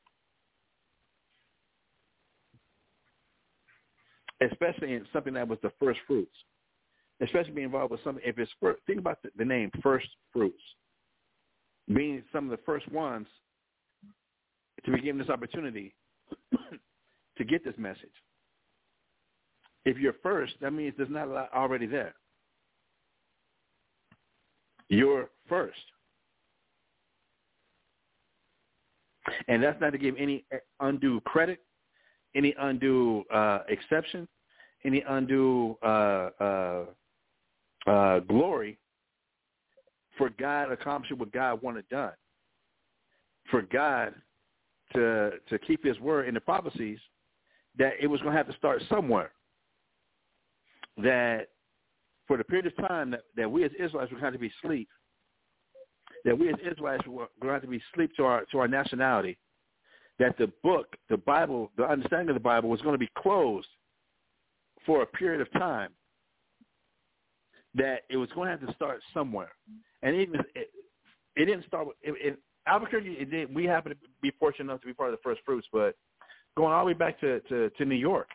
especially in something that was the first fruits, especially being involved with something. If it's first, think about the name first fruits, being some of the first ones to be given this opportunity to get this message. If you're first, that means there's not a lot already there. You're first. And that's not to give any undue credit, any undue exception, any undue glory for God accomplishing what God wanted done. For God to keep his word in the prophecies, that it was going to have to start somewhere. That for the period of time that we as Israelites were going to be asleep, that we as Israelites were going to have to be asleep to our nationality, that the book, the Bible, the understanding of the Bible was going to be closed for a period of time, that it was going to have to start somewhere. And even it didn't start in Albuquerque. We happen to be fortunate enough to be part of the first fruits, but going all the way back to New York,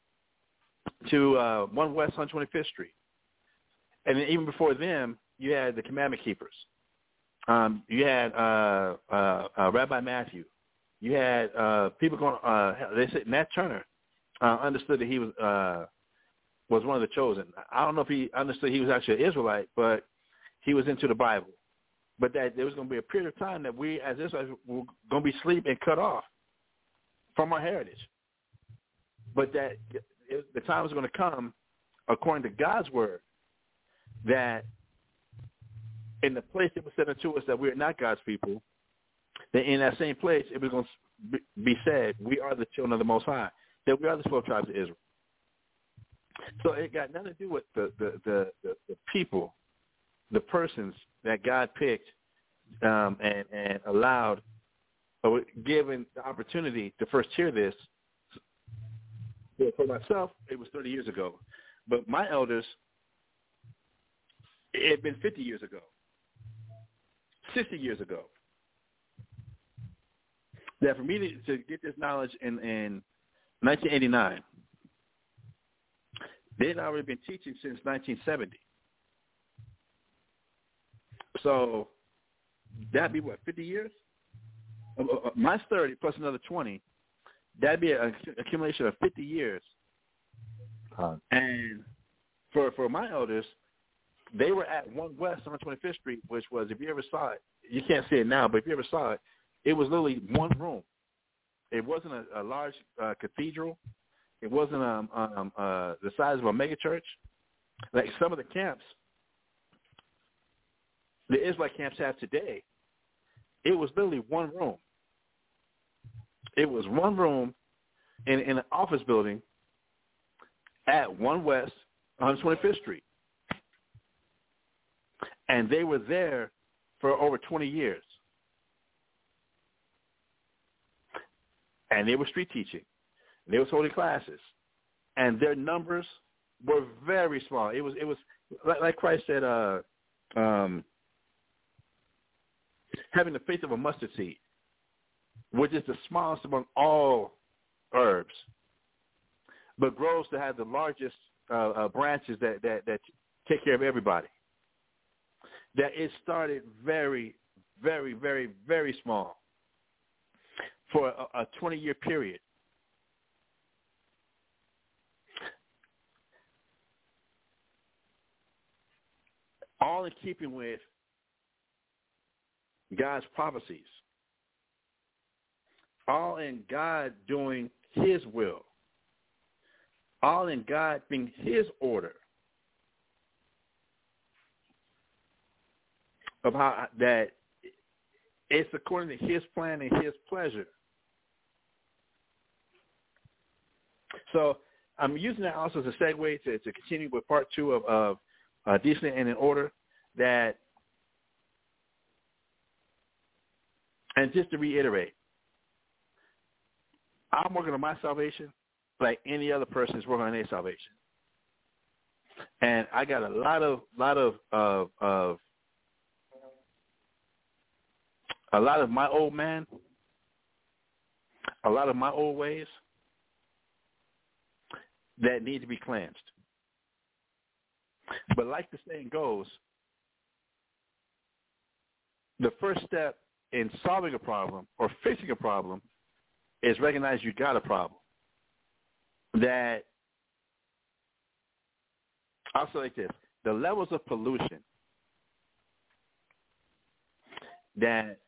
to 1 West 125th Street. And then even before them, you had the Commandment Keepers. You had Rabbi Matthew. You had people going. They said Nat Turner understood that he was was one of the chosen. I don't know if he understood he was actually an Israelite, but he was into the Bible. But that there was going to be a period of time that we as Israelites were going to be asleep and cut off from our heritage. But that the time was going to come, according to God's word, that in the place it was said unto us that we are not God's people, that in that same place it was going to be said, we are the children of the Most High, that we are the 12 tribes of Israel. So it got nothing to do with the people, the persons that God picked and allowed or given the opportunity to first hear this. For myself, it was 30 years ago. But my elders, it had been 50 years ago, 60 years ago. That for me to get this knowledge in 1989, they'd already been teaching since 1970. So that'd be, 50 years? Mine's 30 plus another 20. That'd be an accumulation of 50 years. And for my elders, they were at 1 West on 125th Street, which was, if you ever saw it, you can't see it now, but if you ever saw it, it was literally one room. It wasn't a large cathedral. It wasn't the size of a mega church. Like some of the camps, the Israelite camps have today, it was literally one room. It was one room in an office building at 1 West 125th Street. And they were there for over 20 years. And they were street teaching. They was holding classes. And their numbers were very small. It was like Christ said, having the faith of a mustard seed, which is the smallest among all herbs, but grows to have the largest branches that take care of everybody. That it started very, very, very, very small for a 20-year period. All in keeping with God's prophecies. All in God doing his will. All in God being his order of how that it's according to his plan and his pleasure. So I'm using that also as a segue to continue with part 2 of Decent and in Order. That, and just to reiterate, I'm working on my salvation like any other person is working on their salvation. And I got a lot of my old man, a lot of my old ways that need to be cleansed. But like the saying goes, the first step in solving a problem or fixing a problem is recognize you got a problem. That, I'll say like this, the levels of pollution that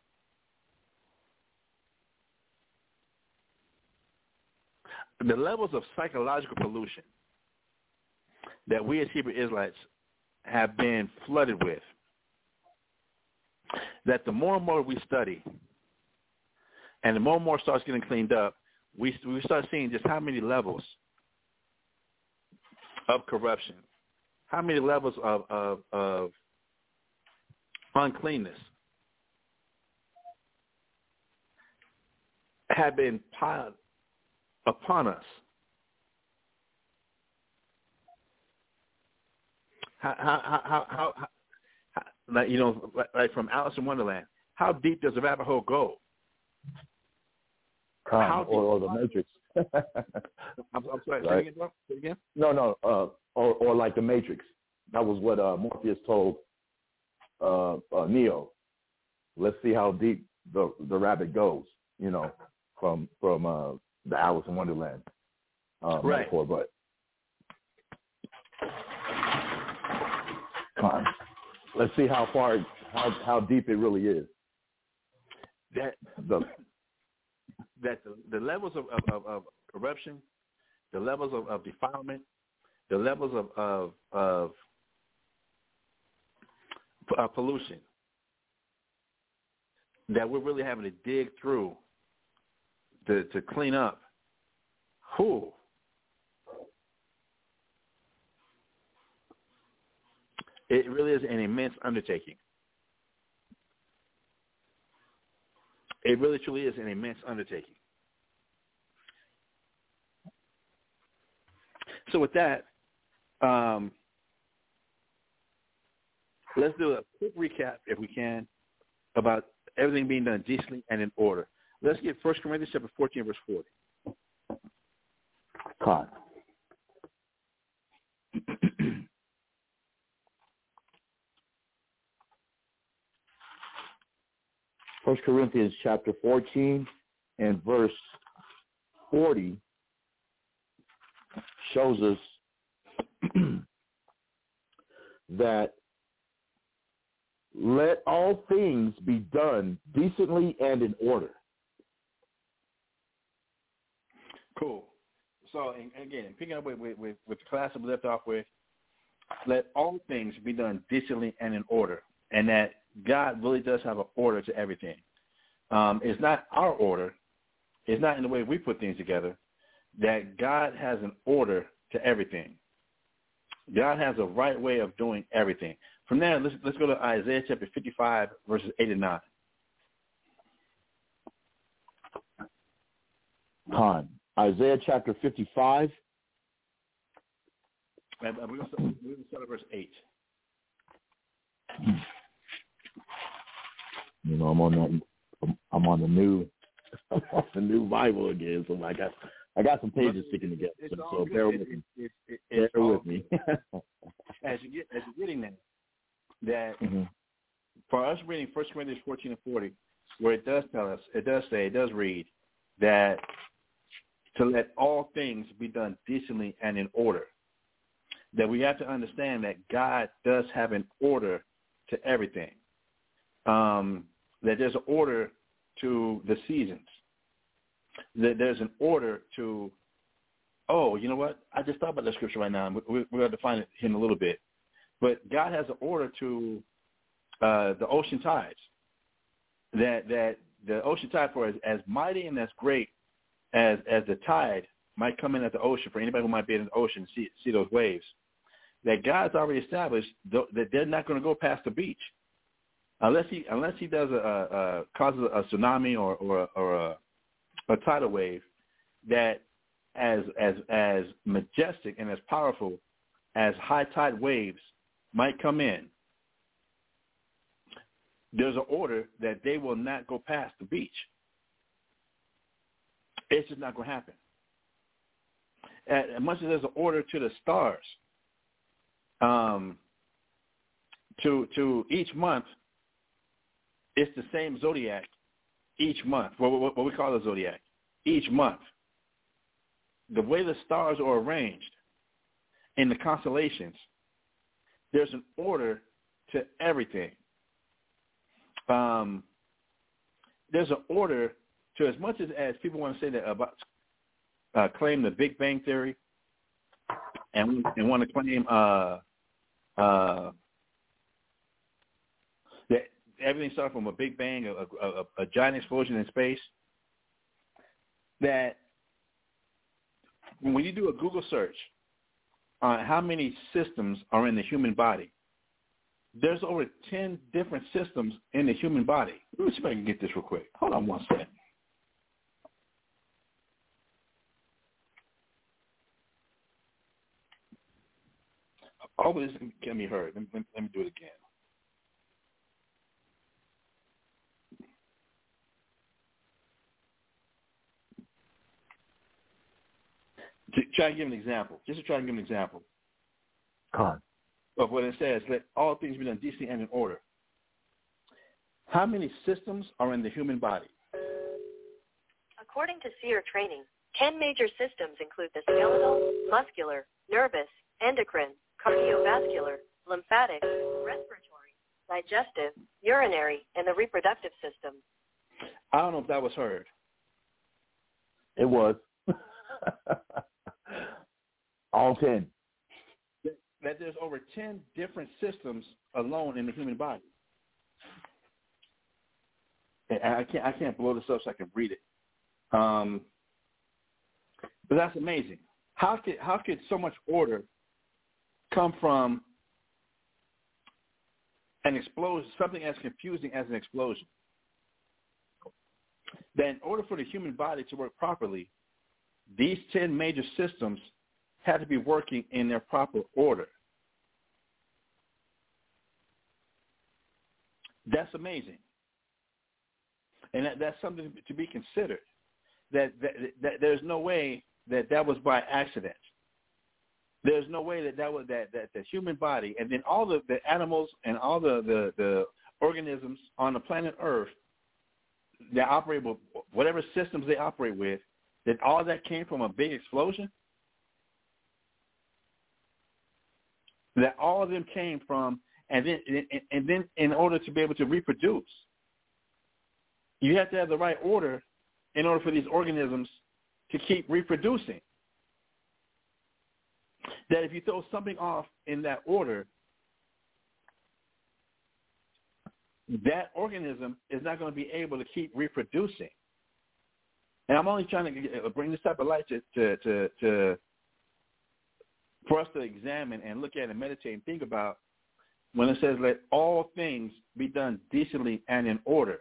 the levels of psychological pollution that we as Hebrew Israelites have been flooded with, that the more and more we study and the more and more starts getting cleaned up, we start seeing just how many levels of corruption, how many levels of uncleanness have been piled upon us. How like, you know, like from Alice in Wonderland, how deep does the rabbit hole go? Or the Matrix. I'm sorry, say it again? No, or like the Matrix. That was what Morpheus told Neo. Let's see how deep the rabbit goes, you know, from the Alice in Wonderland right. metaphor. But Let's see how deep it really is. That the levels of corruption, the levels of defilement, the levels of pollution that we're really having to dig through to clean up. Who? It really is an immense undertaking. It really truly is an immense undertaking. So with that, let's do a quick recap, if we can, about everything being done decently and in order. Let's get 1 Corinthians chapter 14, verse 40. Con. 1 Corinthians chapter 14 and verse 40 shows us that let all things be done decently and in order. Cool. So, again, picking up with the class that we left off with, let all things be done decently and in order, and that God really does have an order to everything. It's not our order. It's not in the way we put things together. That God has an order to everything. God has a right way of doing everything. From there, let's go to Isaiah chapter 55, verses 8 and 9. Con. Isaiah chapter 55. We're going to start at verse 8. You know, I'm on the new Bible again, so I got some pages sticking together. So bear with me. Bear with me. As you're getting that for us reading 1 Corinthians 14 and 40, where it does tell us, it does read that to let all things be done decently and in order. That we have to understand that God does have an order to everything. That there's an order to the seasons. That there's an order to, you know what? I just thought about that scripture right now. We're going to define it in a little bit. But God has an order to the ocean tides. That the ocean tide, for as mighty and as great as the tide might come in at the ocean, for anybody who might be in the ocean and see those waves, that God's already established that they're not going to go past the beach unless he does causes a tsunami or a tidal wave that as majestic and as powerful as high tide waves might come in. There's an order that they will not go past the beach. It's just not going to happen. As much as there's an order to the stars, to each month, it's the same zodiac each month. What we call the zodiac each month. The way the stars are arranged in the constellations, there's an order to everything. There's an order to as much as people want to say that about claim the Big Bang Theory and want to claim that everything started from a Big Bang, a giant explosion in space. That when you do a Google search on how many systems are in the human body, there's over 10 different systems in the human body. Let me see if I can get this real quick. Hold on one second. All of this can be heard. Let me do it again. To try to give an example. Just to try to give an example. God. Of what it says, let all things be done decently and in order. How many systems are in the human body? According to SEER training, 10 major systems include the skeletal, muscular, nervous, endocrine, cardiovascular, lymphatic, digestive, urinary, and the reproductive system. I don't know if that was heard. It was. All 10. That there's over 10 different systems alone in the human body. And I can't blow this up so I can read it. But that's amazing. How could so much order come from an explosion, something as confusing as an explosion? That in order for the human body to work properly, these 10 major systems had to be working in their proper order. That's amazing. And that's something to be considered. That there's no way that was by accident. There's no way that the human body and then all the animals and all the organisms on the planet Earth that operate with whatever systems they operate with, that all that came from a big explosion. That all of them came from, and then in order to be able to reproduce, you have to have the right order in order for these organisms to keep reproducing. That if you throw something off in that order, that organism is not going to be able to keep reproducing. And I'm only trying to bring this type of light to for us to examine and look at and meditate and think about when it says, let all things be done decently and in order.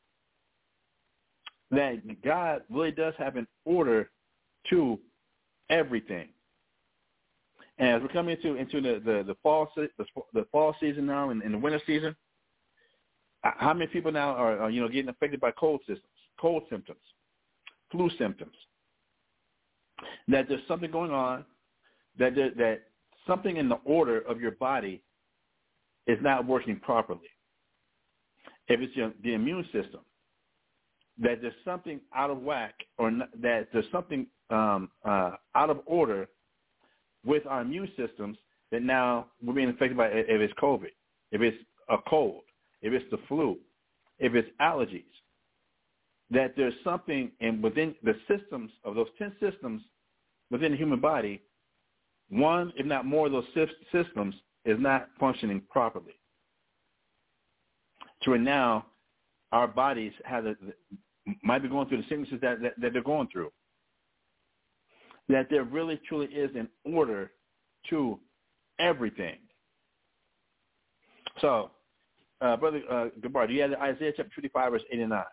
That God really does have an order to everything. And as we're coming into the fall season now and the winter season, how many people now are getting affected by cold symptoms, flu symptoms? That there's something going on, that something in the order of your body is not working properly. If it's the immune system, that there's something out of whack, or that there's something out of order with our immune systems, that now we're being affected by, if it's COVID, if it's a cold, if it's the flu, if it's allergies, that there's something within the systems of those 10 systems within the human body, one, if not more of those systems is not functioning properly. To where now our bodies might be going through the sicknesses that they're going through. That there really truly is an order to everything. So, Brother Gabar, do you have Isaiah chapter 55, verse 8 and 9?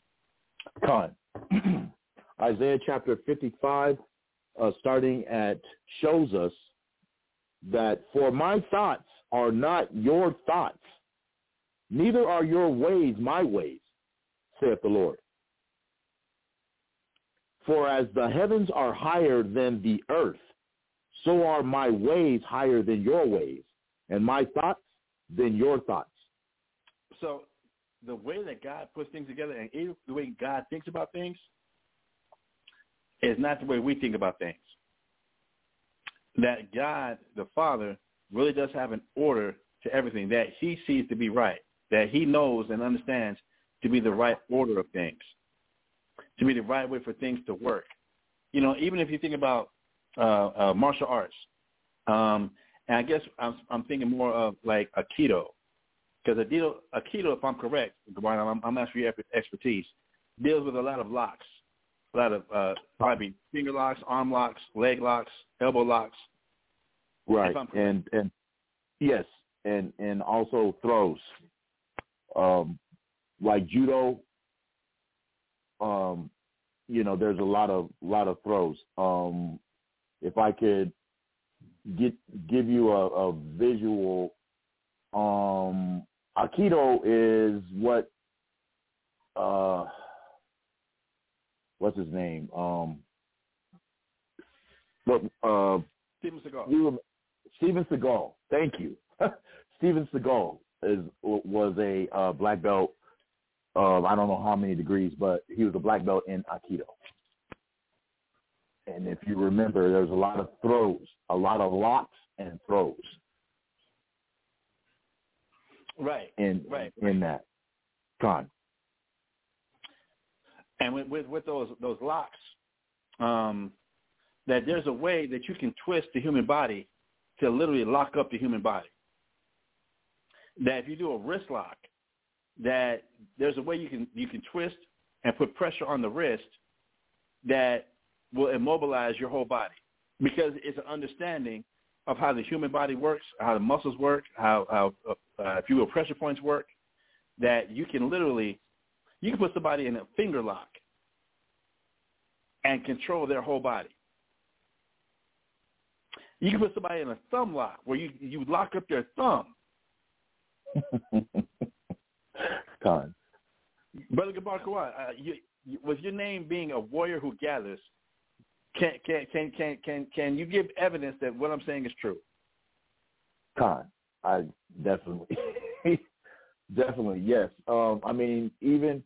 Con. Isaiah chapter 55, starting at, shows us that for my thoughts are not your thoughts, neither are your ways my ways, saith the Lord. For as the heavens are higher than the earth, so are my ways higher than your ways, and my thoughts than your thoughts. So the way that God puts things together and even the way God thinks about things is not the way we think about things. That God, the Father, really does have an order to everything that he sees to be right, that he knows and understands to be the right order of things, to be the right way for things to work. Even if you think about martial arts, and I guess I'm thinking more of like Aikido, because Aikido, if I'm correct, I'm asking for your expertise, deals with a lot of locks, a lot of probably finger locks, arm locks, leg locks, elbow locks. Right, and yes, and also throws, like judo. There's a lot of throws. If I could give you a visual, Aikido is what's his name? Steven Seagal. Steven Seagal. Thank you. Steven Seagal was a black belt. I don't know how many degrees, but he was a black belt in Aikido. And if you remember, there's a lot of throws, a lot of locks and throws. Right. In that. Con. And with those locks, that there's a way that you can twist the human body to literally lock up the human body. That if you do a wrist lock, that there's a way you can twist and put pressure on the wrist that will immobilize your whole body, because it's an understanding of how the human body works, how the muscles work, how if you will, pressure points work, that you can put somebody in a finger lock and control their whole body. You can put somebody in a thumb lock where you lock up their thumb. Con. Brother Gabar Kawhi, with your name being a warrior who gathers, can you give evidence that what I'm saying is true? Con. I definitely, yes. I mean, even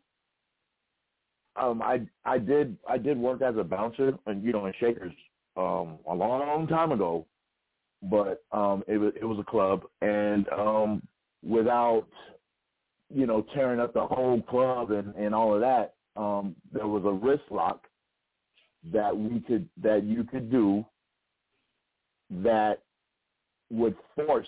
I did work as a bouncer, and in Shakers a long time ago, but it was a club, and without tearing up the whole club and all of that, there was a wrist lock that you could do that would force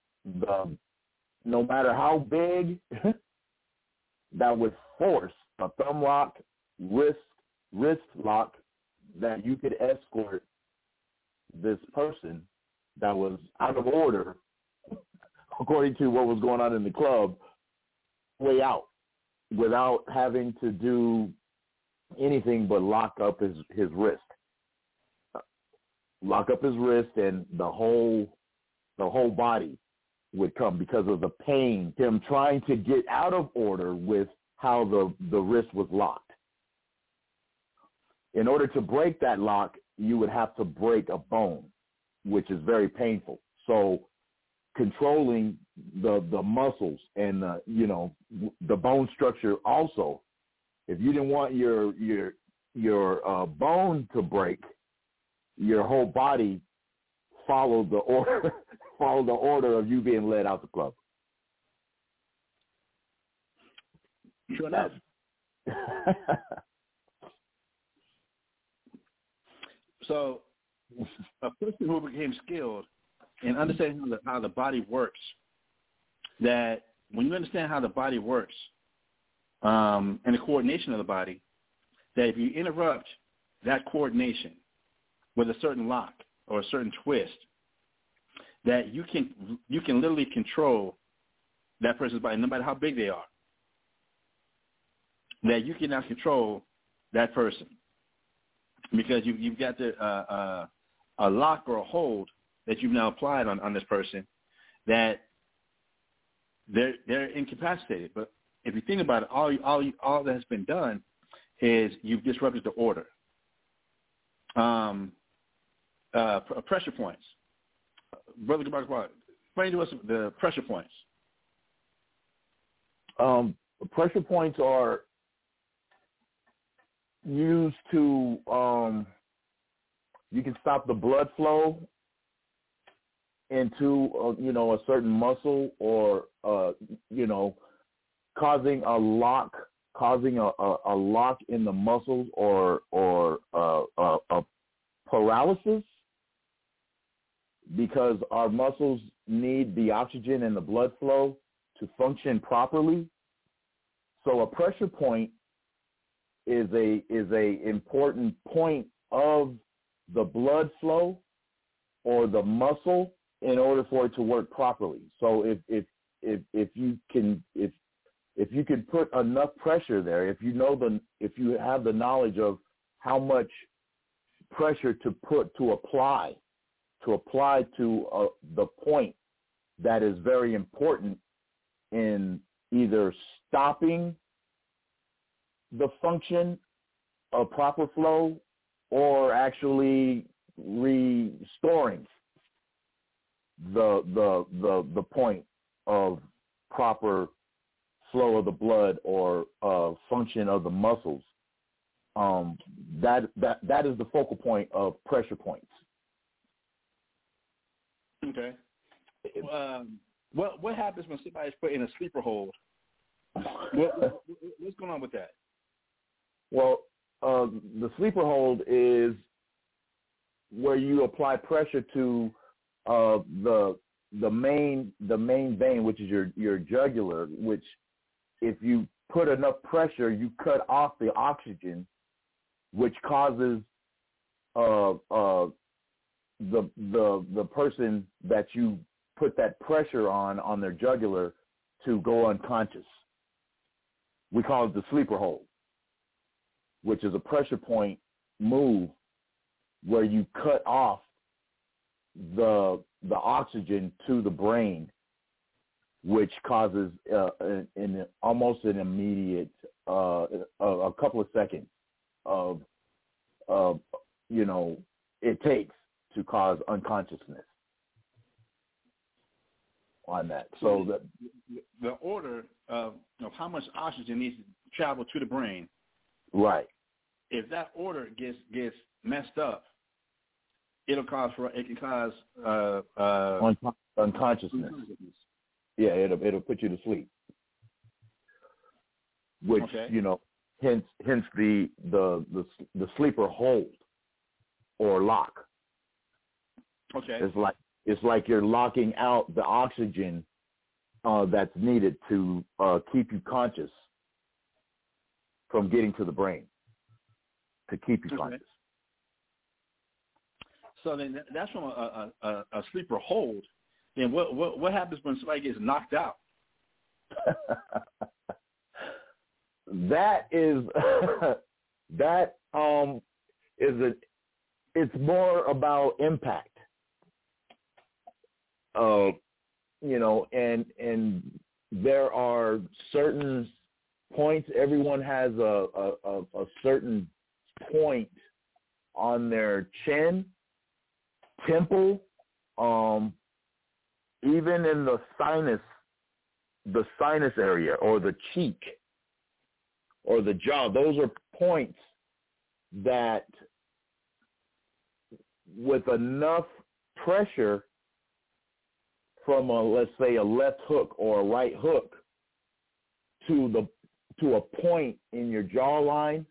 no matter how big, that would force a thumb lock, wrist lock, that you could escort this person that was out of order, according to what was going on in the club, way out, without having to do anything but lock up his wrist. Lock up his wrist, and the whole body would come because of the pain, him trying to get out of order with how the wrist was locked. In order to break that lock, you would have to break a bone, which is very painful. So controlling the muscles and the bone structure also. If you didn't want your bone to break, your whole body followed the order of you being led out the club. Sure enough. So a person who became skilled in understanding how the body works, that when you understand how the body works and the coordination of the body, that if you interrupt that coordination with a certain lock or a certain twist, that you can literally control that person's body, no matter how big they are, that you can now control that person because you've got a lock or a hold that you've now applied on this person, that they're incapacitated. But if you think about it, all that has been done is you've disrupted the order. Pressure points. Brother Gabar, explain to us the pressure points. Pressure points are used to, you can stop the blood flow into, a certain muscle, or, causing a lock in the muscles, or a paralysis, because our muscles need the oxygen and the blood flow to function properly. So a pressure point is a important point of the blood flow or the muscle in order for it to work properly. So if you can put enough pressure there, if you have the knowledge of how much pressure to apply to the point that is very important in either stopping the function of proper flow or actually restoring the point of proper flow of the blood or function of the muscles. That is the focal point of pressure points. Okay. What happens when somebody's put in a sleeper hold? What's going on with that? Well, the sleeper hold is where you apply pressure to the main vein, which is your jugular. Which, if you put enough pressure, you cut off the oxygen, which causes the person that you put that pressure on their jugular to go unconscious. We call it the sleeper hold, which is a pressure point move where you cut off the oxygen to the brain, which causes almost an immediate a couple of seconds of it takes to cause unconsciousness on that. So the order of how much oxygen needs to travel to the brain, right? If that order gets messed up, it can cause unconsciousness. Yeah, it'll put you to sleep. Which hence the sleeper hold or lock. Okay. It's like you're locking out the oxygen that's needed to keep you conscious from getting to the brain, to keep you conscious. So then that's from a sleeper hold. Then what happens when somebody gets knocked out? It's more about impact. And there are certain points. Everyone has a certain point on their chin, temple, even in the sinus area or the cheek or the jaw. Those are points that, with enough pressure from let's say a left hook or a right hook to a point in your jawline,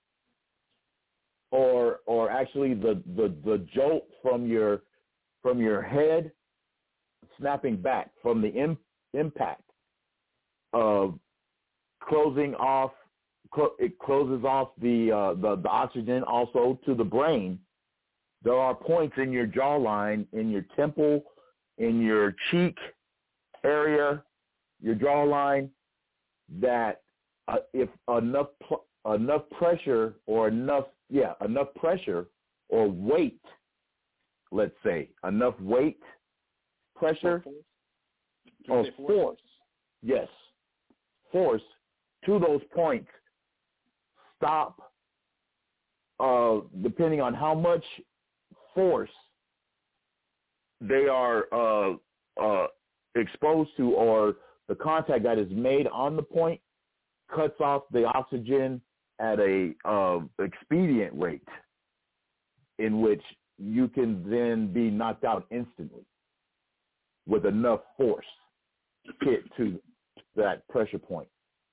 or actually the jolt from your head snapping back from the impact of closing off. It closes off the oxygen also to the brain. There are points in your jawline, in your temple, in your cheek area, your jawline, that if enough pressure or enough pressure or weight, let's say enough weight, pressure, or force, yes, force to those points, stop, depending on how much force they are exposed to, or the contact that is made on the point cuts off the oxygen at a expedient rate, in which you can then be knocked out instantly with enough force hit to that pressure point.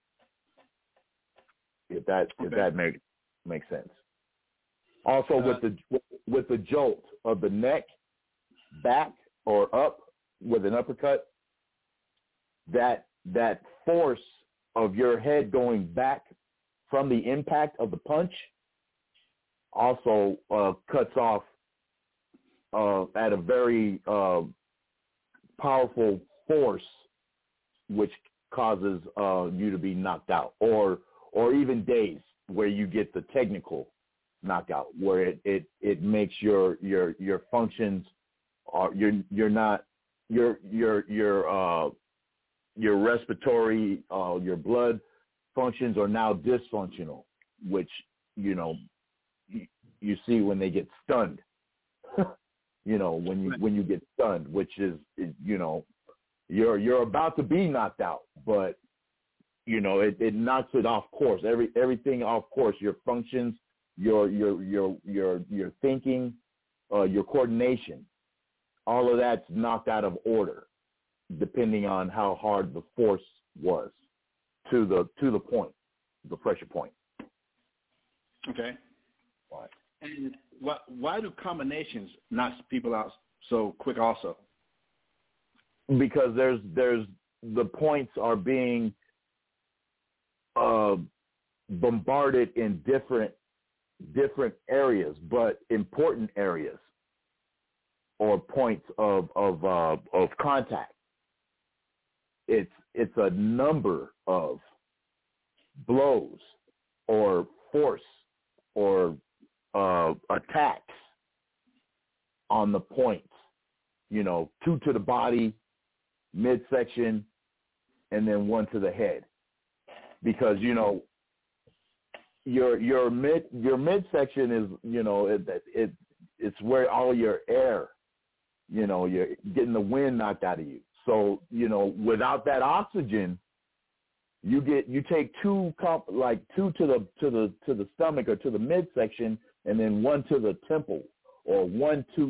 If that makes sense. Also, with the jolt of the neck back or up with an uppercut, that force of your head going back from the impact of the punch also cuts off at a very powerful force, which causes you to be knocked out, or even dazed, where you get the technical knockout, where it makes your functions, your respiratory, your blood functions are now dysfunctional, which you see when they get stunned. When you get stunned, which is you're about to be knocked out, but it knocks it off course. Everything off course. Your functions, your thinking, your coordination, all of that's knocked out of order depending on how hard the force was to the point, the pressure point. Okay. Right. And why do combinations knock people out so quick also? Because there's the points are being bombarded in different areas, but important areas or points of contact. It's a number of blows or force or attacks on the points. 2 to the body, midsection, and then 1 to the head. Because your midsection is it's where all your air, you're getting the wind knocked out of you. So without that oxygen, you take 2 to the stomach or to the midsection, and then 1 to the temple or 1 to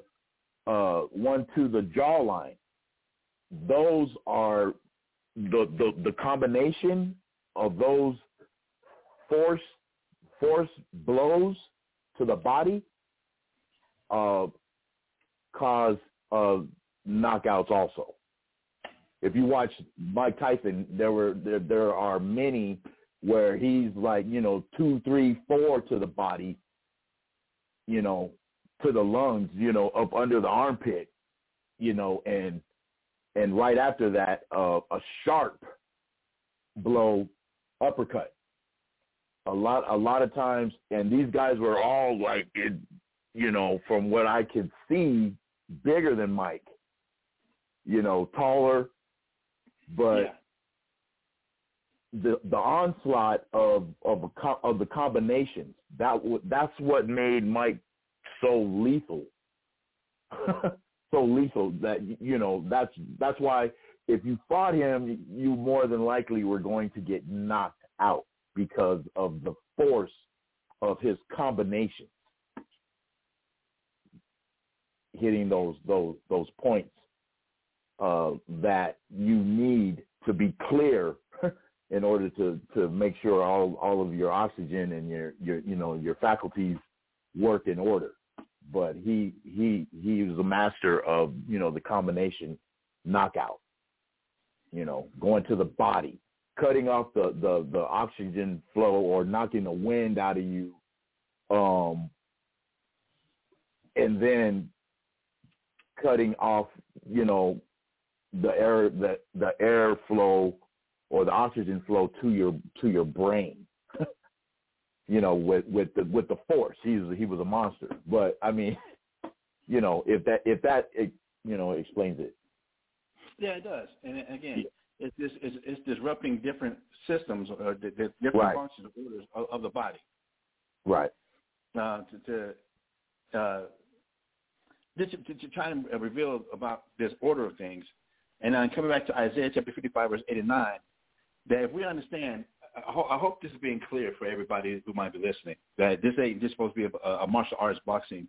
the jawline. Those are the combination of those force blows to the body cause knockouts also. If you watch Mike Tyson, there are many where he's like 2, 3, 4 to the body, to the lungs, up under the armpit, and right after that a sharp blow, uppercut. A lot of times, and these guys were all like, from what I could see, bigger than Mike, taller, but the onslaught of the combinations, that's what made Mike so lethal. So lethal that that's why if you fought him, you more than likely were going to get knocked out because of the force of his combinations hitting those points that you need to be clear in order to make sure all of your oxygen and your faculties work in order. But he was a master of the combination knockout. Going to the body, cutting off the oxygen flow or knocking the wind out of you, and then cutting off the air flow or the oxygen flow to your brain. With the force, he was a monster. But I mean, if that explains it. Yeah, it does. And again, it's disrupting different systems or the different right. functions of the body. Right. To try and reveal about this order of things, and then coming back to Isaiah chapter 55, verse 8 and 9, that if we understand, I hope this is being clear for everybody who might be listening, that this ain't just supposed to be a martial arts boxing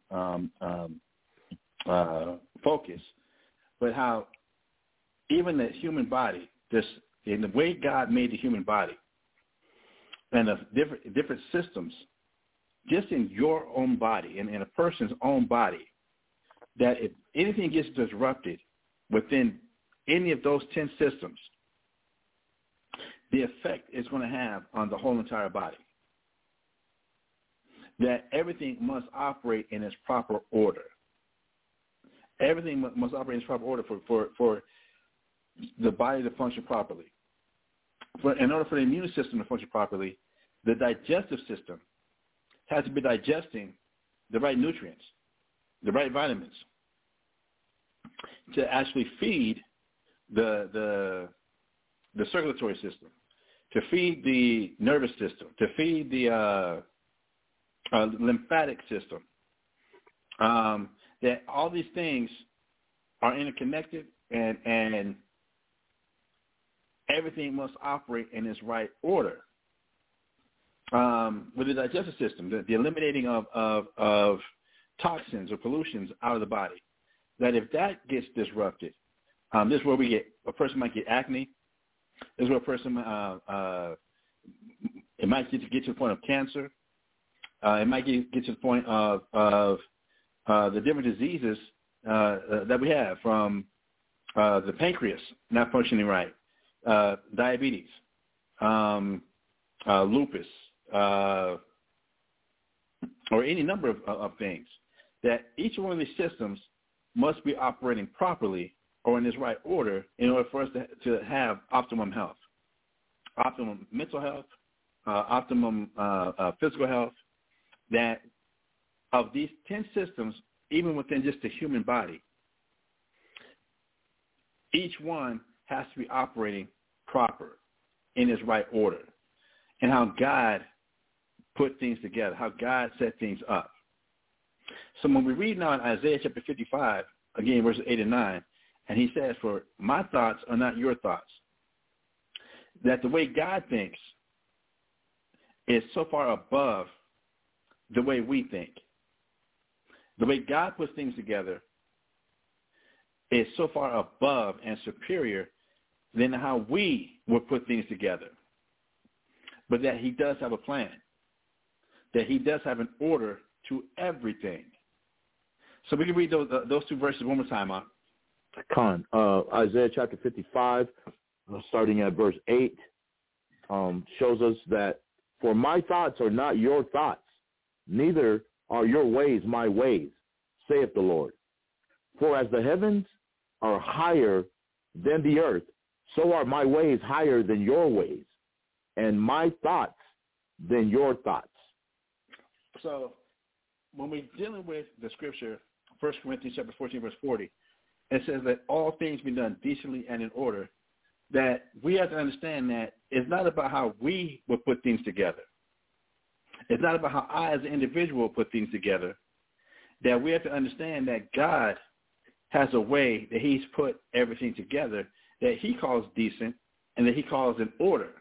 focus, but how even the human body, in the way God made the human body, and the different systems, just in your own body, in a person's own body, that if anything gets disrupted within any of those 10 systems, the effect it's going to have on the whole entire body. That everything must operate in its proper order. Everything must operate in its proper order for the body to function properly. In order for the immune system to function properly, the digestive system has to be digesting the right nutrients, the right vitamins, to actually feed the circulatory system, to feed the nervous system, to feed the lymphatic system. That all these things are interconnected, and everything must operate in its right order. With the digestive system, the eliminating of toxins or pollutions out of the body, that if that gets disrupted, This is where a person might get acne. This is where a person it might get to the point of cancer. It might get to the point of the different diseases that we have, from the pancreas not functioning right, diabetes, lupus, or any number of things, that each one of these systems must be operating properly or in its right order in order for us to have optimum health, optimum mental health, optimum physical health. That of these 10 systems, even within just the human body, each one has to be operating proper in its right order, and how God put things together, how God set things up. So when we read now in Isaiah chapter 55, again, verses 8 and 9, and he says, "For my thoughts are not your thoughts," that the way God thinks is so far above the way we think. The way God puts things together is so far above and superior than how we would put things together. But that he does have a plan, that he does have an order to everything. So we can read those two verses one more time, Mark. Con, Isaiah chapter 55, starting at verse 8, shows us that, "For my thoughts are not your thoughts, neither are your ways my ways, saith the Lord. For as the heavens are higher than the earth, so are my ways higher than your ways, and my thoughts than your thoughts." So when we're dealing with the scripture, 1 Corinthians chapter 14, verse 40, it says that all things be done decently and in order, that we have to understand that it's not about how we would put things together. It's not about how I as an individual put things together. That we have to understand that God has a way that he's put everything together that he calls decent and that he calls in order.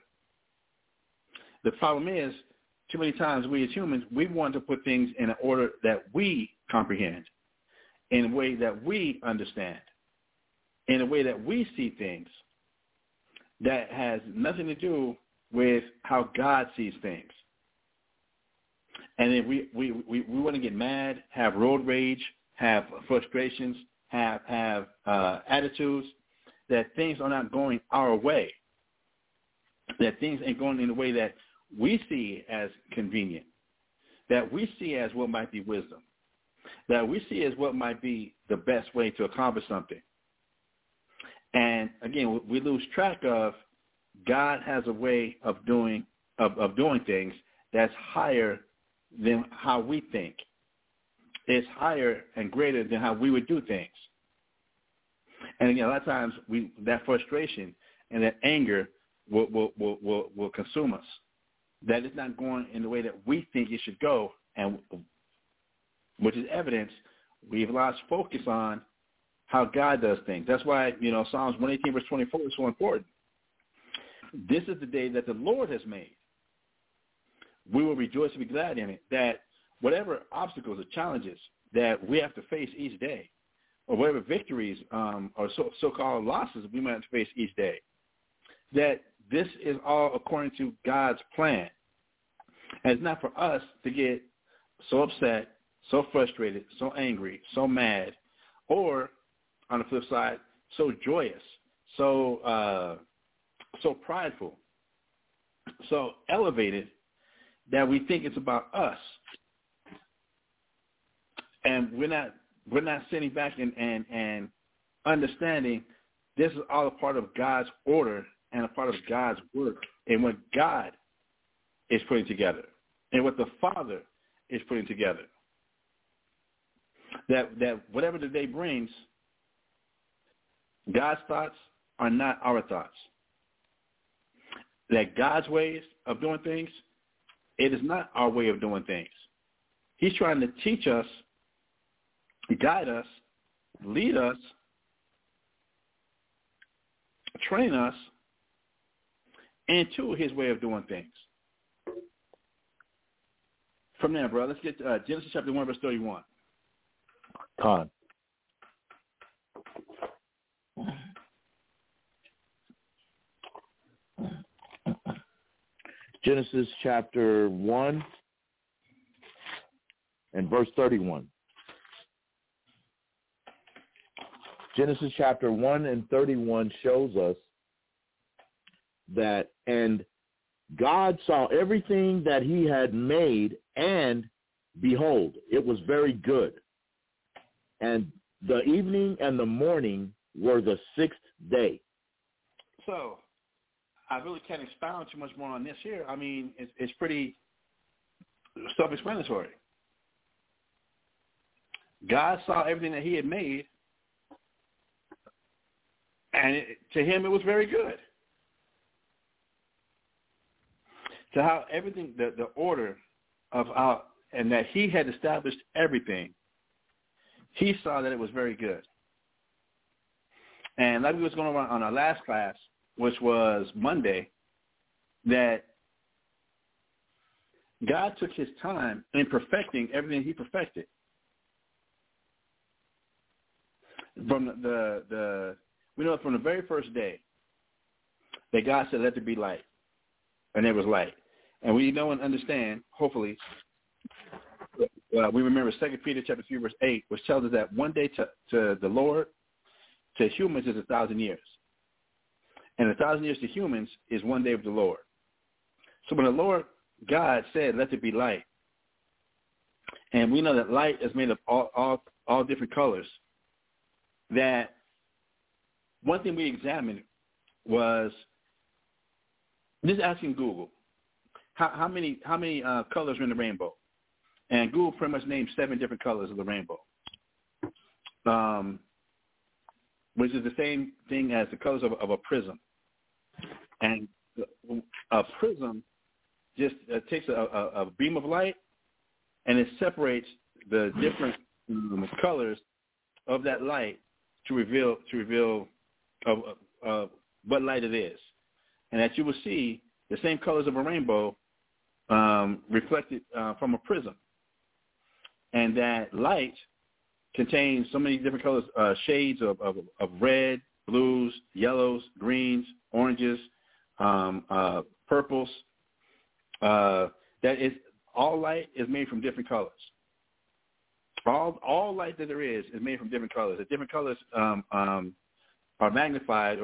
The problem is, too many times we as humans, we want to put things in an order that we comprehend, in a way that we understand, in a way that we see things, that has nothing to do with how God sees things. And then we want to get mad, have road rage, have frustrations, have attitudes that things are not going our way, that things ain't going in the way that we see as convenient, that we see as what might be wisdom, that we see as what might be the best way to accomplish something. And again, we lose track of God has a way of doing things that's higher than how we think. It's higher and greater than how we would do things. And again, a lot of times that frustration and that anger will consume us. That it's not going in the way that we think it should go, and which is evidence we've lost focus on how God does things. That's why, Psalms 118 verse 24 is so important. This is the day that the Lord has made. We will rejoice and be glad in it. That whatever obstacles or challenges that we have to face each day, or whatever victories or so-called losses we might have to face each day, that this is all according to God's plan. And it's not for us to get so upset, so frustrated, so angry, so mad, or on the flip side, so joyous, so prideful, so elevated that we think it's about us, and we're not sitting back and understanding this is all a part of God's order and a part of God's work and what God is putting together and what the Father is putting together. That whatever the day brings, God's thoughts are not our thoughts. That God's ways of doing things, it is not our way of doing things. He's trying to teach us, guide us, lead us, train us into his way of doing things. From there, bro, let's get Genesis chapter 1, verse 31. Con. Genesis chapter 1 and verse 31. Genesis chapter 1 and 31 shows us that, and God saw everything that he had made, and behold, it was very good. And the evening and the morning were the sixth day. So I really can't expound too much more on this here. I mean, it's pretty self-explanatory. God saw everything that he had made, and to him it was very good. To how everything, the order of how, and that he had established everything, he saw that it was very good. And like we was going on our last class, which was Monday, that God took his time in perfecting everything he perfected. From we know from the very first day that God said, let there be light, and there was light. And we know and understand, hopefully, we remember 2 Peter chapter 3, verse 8, which tells us that one day to the Lord, to humans, is 1,000 years. And 1,000 years to humans is one day with the Lord. So when the Lord God said, let there be light, and we know that light is made of all different colors, that one thing we examined was just asking Google, how many colors are in the rainbow? And Google pretty much named 7 different colors of the rainbow, which is the same thing as the colors of a prism. And a prism just takes a beam of light, and it separates the different colors of that light to reveal what light it is. And that you will see the same colors of a rainbow reflected from a prism. And that light contains so many different colors, shades of red, blues, yellows, greens, oranges, purples. That is, all light is made from different colors. All light that there is made from different colors. The different colors are magnified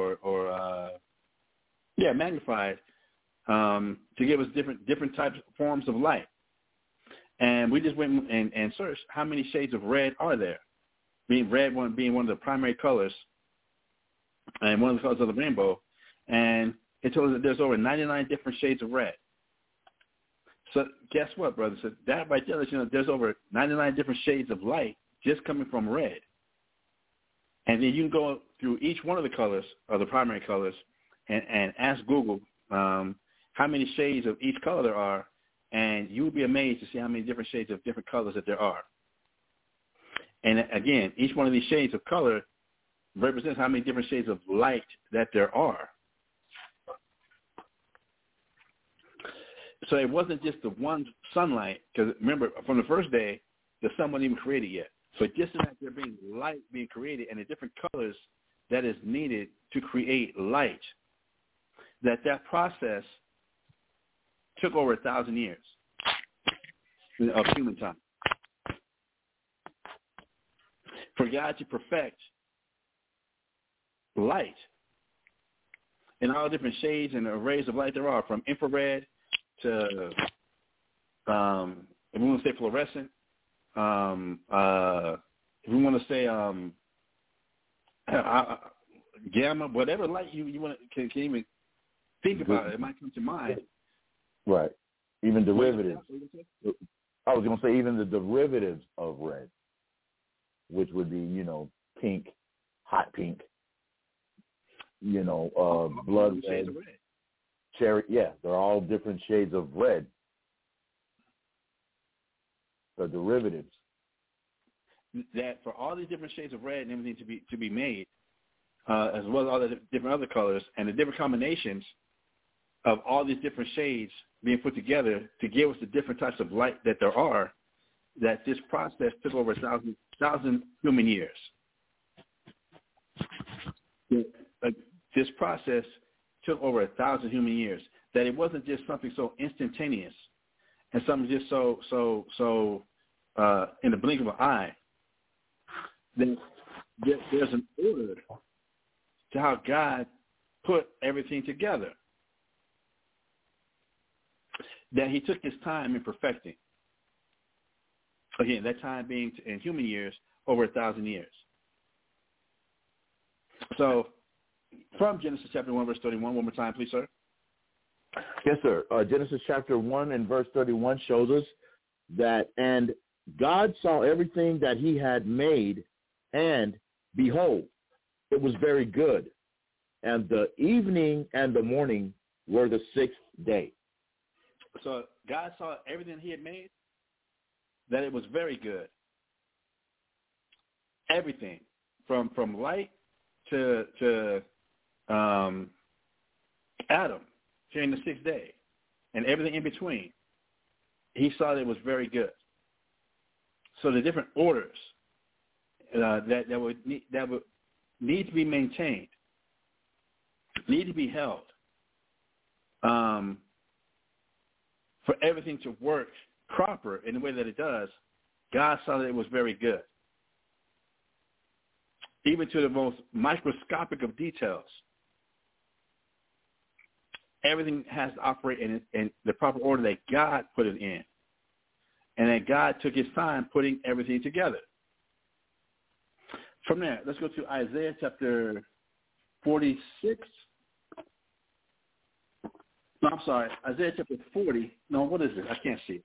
magnified to give us different types, forms of light. And we just went and searched how many shades of red are there, being red being one of the primary colors and one of the colors of the rainbow. And it told us that there's over 99 different shades of red. So guess what, brother? So that right there lets you know there's over 99 different shades of light just coming from red. And then you can go through each one of the colors, or the primary colors, and ask Google how many shades of each color there are, and you would be amazed to see how many different shades of different colors that there are. And again, each one of these shades of color represents how many different shades of light that there are. So it wasn't just the one sunlight, because remember, from the first day, the sun wasn't even created yet. So just as there being light being created and the different colors that is needed to create light, that process took over 1,000 years of human time. For God to perfect light in all different shades and arrays of light there are, from infrared to, if we want to say fluorescent, if we want to say gamma, whatever light you want to can even think about, it might come to mind. Right. Even derivatives. I was going to say even the derivatives of red, which would be, pink, hot pink, blood red, cherry. Yeah, they're all different shades of red. The derivatives. That for all these different shades of red and everything to be made, as well as all the different other colors and the different combinations of all these different shades being put together to give us the different types of light that there are, that this process took over 1,000 human years. This process took over 1,000 human years. that it wasn't just something so instantaneous and something just so in the blink of an eye. Then there's an order to how God put everything together that he took his time in perfecting. Again, that time being in human years over 1,000 years. So from Genesis chapter 1, verse 31, one more time, please, sir. Yes, sir. Genesis chapter 1 and verse 31 shows us that, and God saw everything that he had made, and behold, it was very good. And the evening and the morning were the sixth day. So God saw everything he had made, that it was very good. Everything from light to Adam during the sixth day, and everything in between, he saw that it was very good. So the different orders that would need to be maintained, need to be held, for everything to work proper in the way that it does, God saw that it was very good. Even to the most microscopic of details, everything has to operate in the proper order that God put it in, and that God took his time putting everything together. From there, let's go to Isaiah chapter 46. No, I'm sorry, Isaiah chapter 40. No, what is it? I can't see it.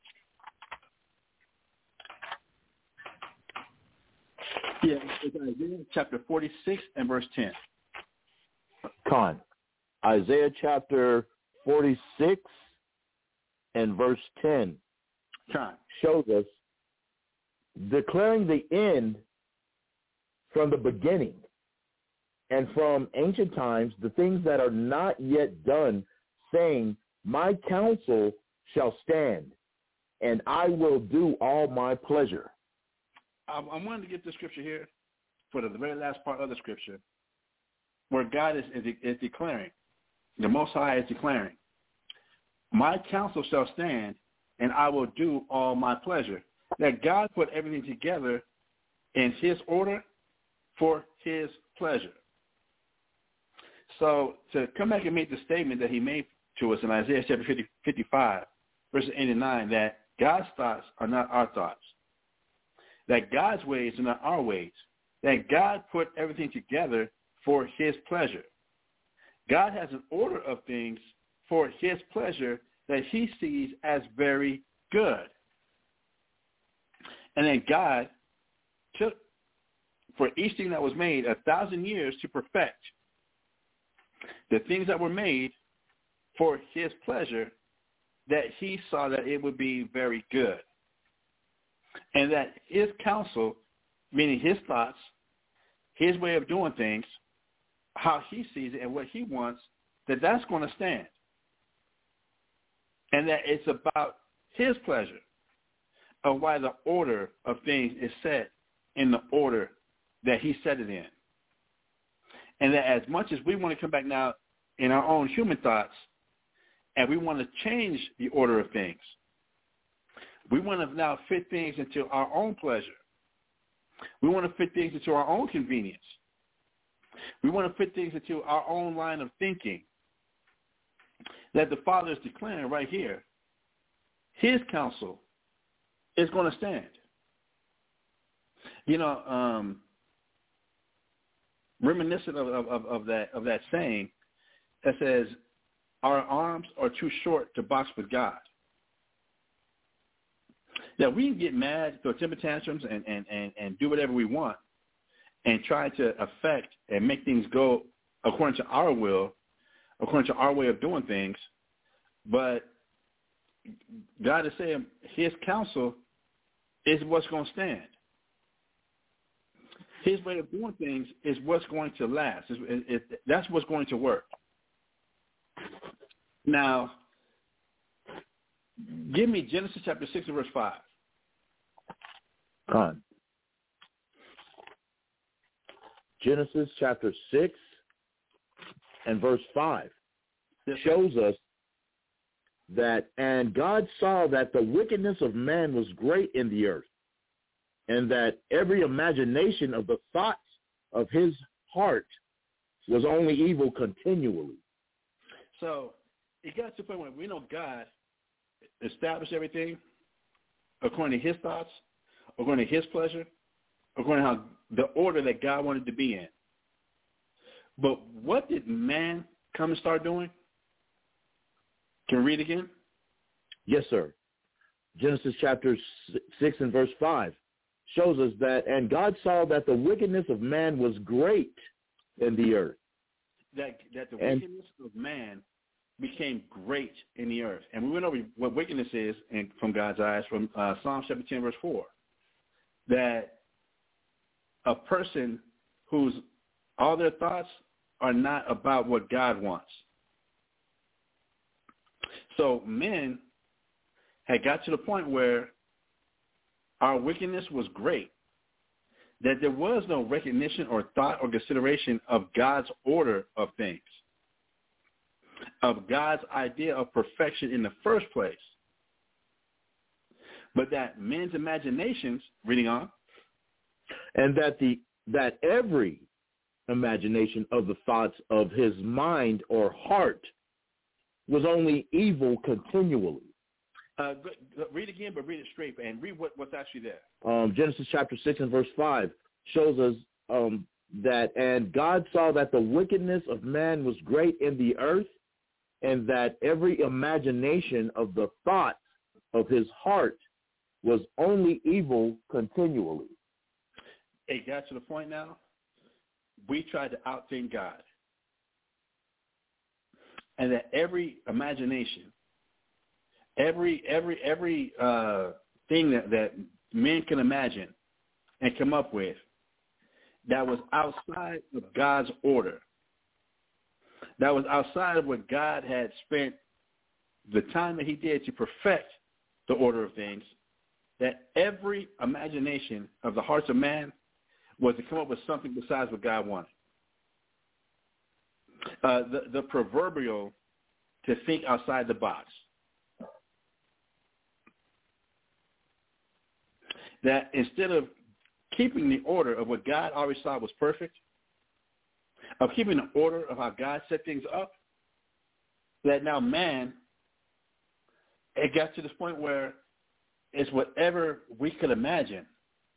Yeah, it's Isaiah chapter 46 and verse 10. Con. Isaiah chapter 46 and verse 10 shows us declaring the end from the beginning, and from ancient times the things that are not yet done, saying, my counsel shall stand, and I will do all my pleasure. I wanted to get the scripture here for the very last part of the scripture, where God is declaring, the Most High is declaring, my counsel shall stand, and I will do all my pleasure. That God put everything together in his order for his pleasure. So to come back and make the statement that he made to us in Isaiah chapter 55, verses 8 and 9, that God's thoughts are not our thoughts, that God's ways are not our ways, that God put everything together for his pleasure. God has an order of things for his pleasure that he sees as very good. And then God took, for each thing that was made, 1,000 years to perfect the things that were made for his pleasure, that he saw that it would be very good. And that his counsel, meaning his thoughts, his way of doing things, how he sees it and what he wants, that's going to stand. And that it's about his pleasure of why the order of things is set in the order that he set it in. And that as much as we want to come back now in our own human thoughts, and we want to change the order of things, we want to now fit things into our own pleasure. We want to fit things into our own convenience. We want to fit things into our own line of thinking. That the Father is declaring right here, his counsel is going to stand. You know, reminiscent of that saying that says, our arms are too short to box with God. That we can get mad, throw temper tantrums, and do whatever we want, and try to affect and make things go according to our will, according to our way of doing things. But God is saying his counsel is what's going to stand. His way of doing things is what's going to last. That's what's going to work. Now, give me Genesis chapter 6 and verse 5. On. Genesis chapter 6 and verse 5 shows us that, and God saw that the wickedness of man was great in the earth, and that every imagination of the thoughts of his heart was only evil continually. So it got to the point where we know God established everything according to his thoughts, according to his pleasure, according to how the order that God wanted to be in. But what did man come and start doing? Can we read again? Yes, sir. Genesis chapter 6 and verse 5 shows us that, and God saw that the wickedness of man was great in the earth. That the wickedness of man became great in the earth. And we went over what wickedness is from God's eyes from Psalm chapter 10, verse 4. That a person whose all their thoughts are not about what God wants. So men had got to the point where our wickedness was great, that there was no recognition or thought or consideration of God's order of things, of God's idea of perfection in the first place. But that men's imaginations, reading on, and that every imagination of the thoughts of his mind or heart was only evil continually. Read again, but read it straight, and read what's actually there. Genesis chapter 6 and verse 5 shows us that, and God saw that the wickedness of man was great in the earth, and that every imagination of the thoughts of his heart was only evil continually. It got to the point now, we tried to outthink God. And that every imagination, every thing that men can imagine and come up with that was outside of God's order, that was outside of what God had spent the time that he did to perfect the order of things, that every imagination of the hearts of man was to come up with something besides what God wanted. The proverbial to think outside the box. That instead of keeping the order of what God always saw was perfect, of keeping the order of how God set things up, that now man, it got to this point where it's whatever we could imagine,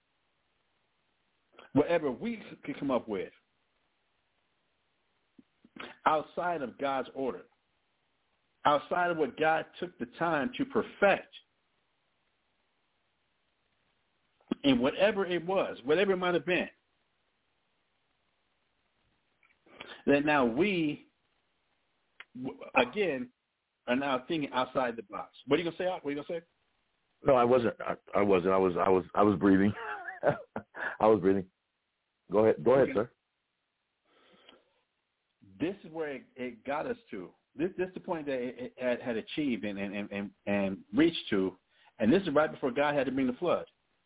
whatever we could come up with, outside of God's order, outside of what God took the time to perfect. And whatever it was, whatever it might have been, that now we, again, are now thinking outside the box. What are you gonna say, Ak? What are you gonna say? No, I wasn't. I wasn't. I was breathing. I was breathing. Go ahead. Go ahead, sir. This is where it got us to. This is the point that it had achieved and reached to, and this is right before God had to bring the flood.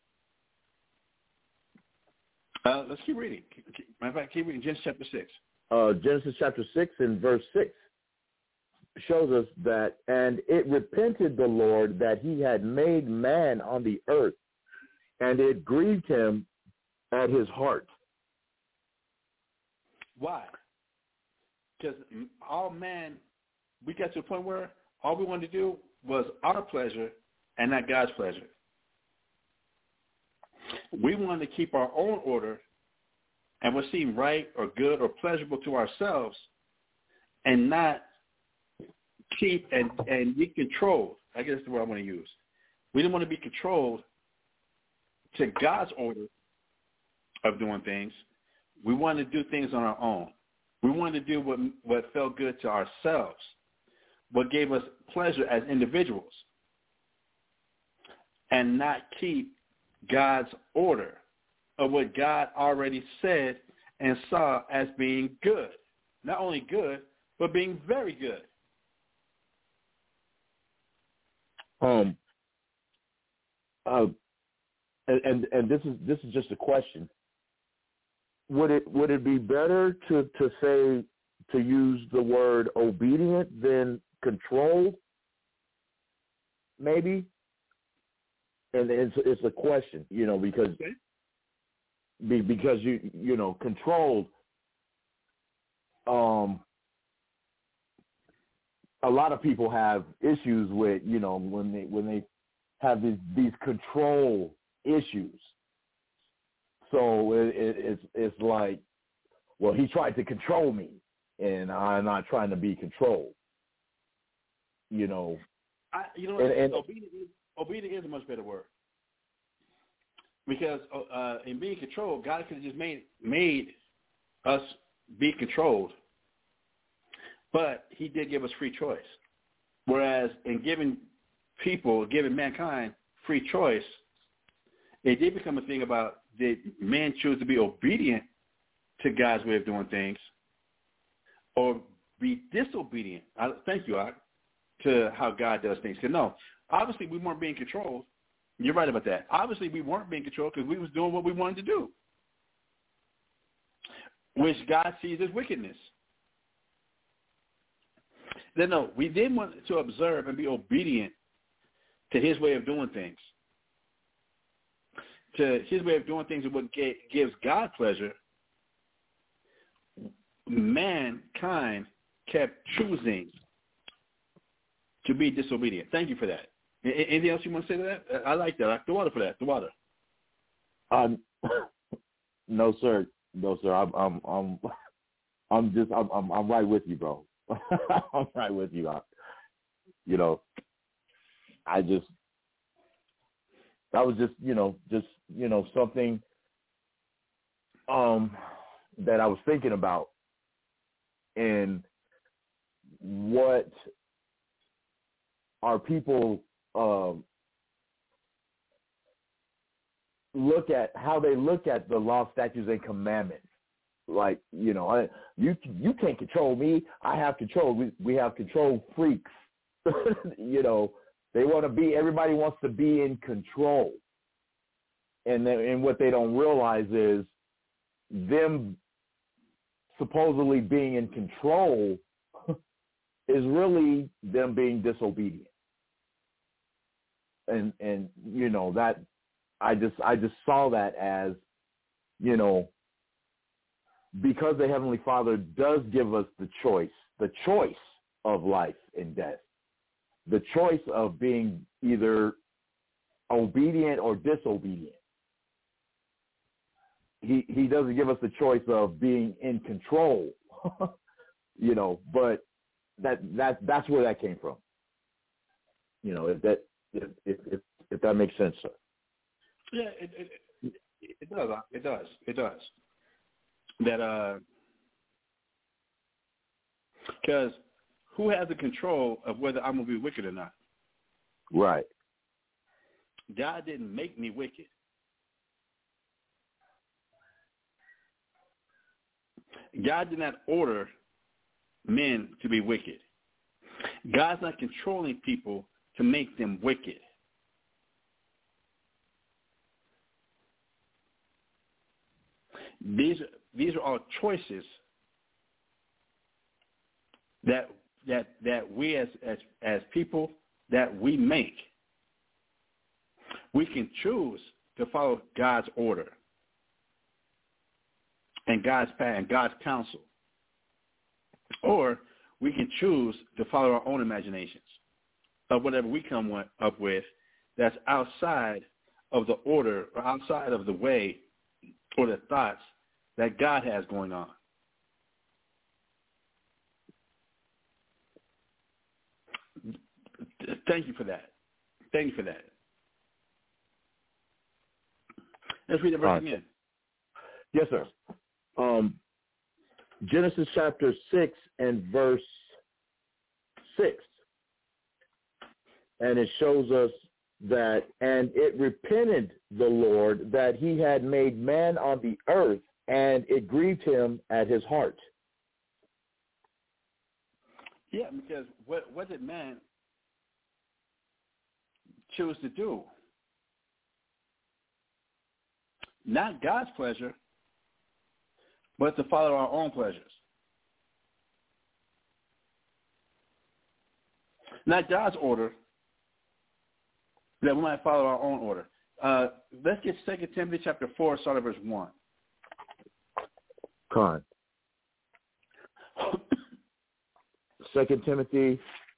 Let's keep reading. Matter of fact, keep reading Genesis chapter 6. Genesis chapter 6 and verse 6 shows us that, and it repented the Lord that he had made man on the earth, and it grieved him at his heart. Why? Because all man, we got to a point where all we wanted to do was our pleasure and not God's pleasure. We wanted to keep our own order and what seemed right or good or pleasurable to ourselves and not keep and be controlled. I guess that's the word I want to use. We didn't want to be controlled to God's order of doing things. We wanted to do things on our own. We wanted to do what felt good to ourselves, what gave us pleasure as individuals, and not keep God's order of what God already said and saw as being good. Not only good, but being very good. And this is just a question. Would it be better to say, to use the word obedient than controlled? maybe. And it's a question, because controlled. A lot of people have issues with, when they have these control issues. So it's like, well, he tried to control me, and I'm not trying to be controlled. Obedient is a much better word, because in being controlled, God could have just made us be controlled, but He did give us free choice. Whereas in giving mankind free choice, it did become a thing about did man choose to be obedient to God's way of doing things, or be disobedient? Thank you, Ak, to how God does things. Because no, obviously we weren't being controlled. You're right about that. Obviously we weren't being controlled because we was doing what we wanted to do, which God sees as wickedness. Then no, we then want to observe and be obedient to His way of doing things. To His way of doing things is what gives God pleasure. Mankind kept choosing to be disobedient. Thank you for that. Anything else you want to say to that? I like that. I like the water for that. The water. No, sir. I'm right with you, bro. I'm right with you. That was just something that I was thinking about, and what are people how they look at the law, statutes, and commandments. Like, you can't control me. I have control. We have control freaks. They want to be. Everybody wants to be in control, and what they don't realize is them supposedly being in control is really them being disobedient. And that I just saw that as, because the Heavenly Father does give us the choice of life and death, the choice of being either obedient or disobedient. He doesn't give us the choice of being in control, but that's where that came from. If that makes sense, sir. Yeah, it does. It does. That because who has the control of whether I'm gonna be wicked or not? Right. God didn't make me wicked. God did not order men to be wicked. God's not controlling people to make them wicked. These are all choices that we as people that we make. We can choose to follow God's order and God's path and God's counsel, or we can choose to follow our own imaginations of whatever we come up with that's outside of the order or outside of the way or the thoughts that God has going on. Thank you for that. Let's read the verse again. Yes, sir. Genesis chapter 6 and verse 6. And it shows us that, and it repented the Lord that he had made man on the earth, and it grieved him at his heart. Yeah, because what did man choose to do? Not God's pleasure, but to follow our own pleasures. Not God's order, that we might follow our own order. Let's get 2 Timothy chapter 4, start at verse 1. Con. 2 Timothy